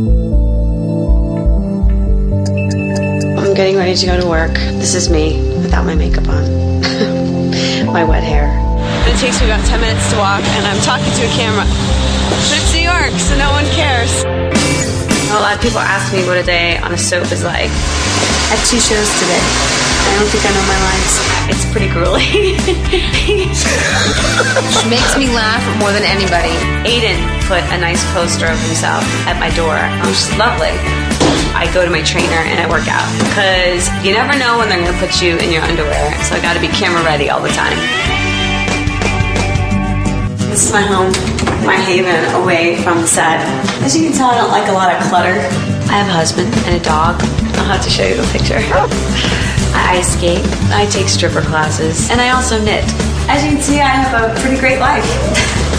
I'm getting ready to go to work. This is me without my makeup on. My wet hair. It takes me about 10 minutes to walk, and I'm talking to a camera. But it's New York, so no one cares. A lot of people ask me what a day on a soap is like. I have 2 shows today. I don't think I know my lines. It's pretty grueling. She makes me laugh more than anybody. Aiden put a nice poster of himself at my door, which is lovely. I go to my trainer and I work out, because you never know when they're going to put you in your underwear, so I got to be camera ready all the time. This is my home, my haven away from the set. As you can tell, I don't like a lot of clutter. I have a husband and a dog. I'll have to show you a picture. I ice skate, I take stripper classes, and I also knit. As you can see, I have a pretty great life.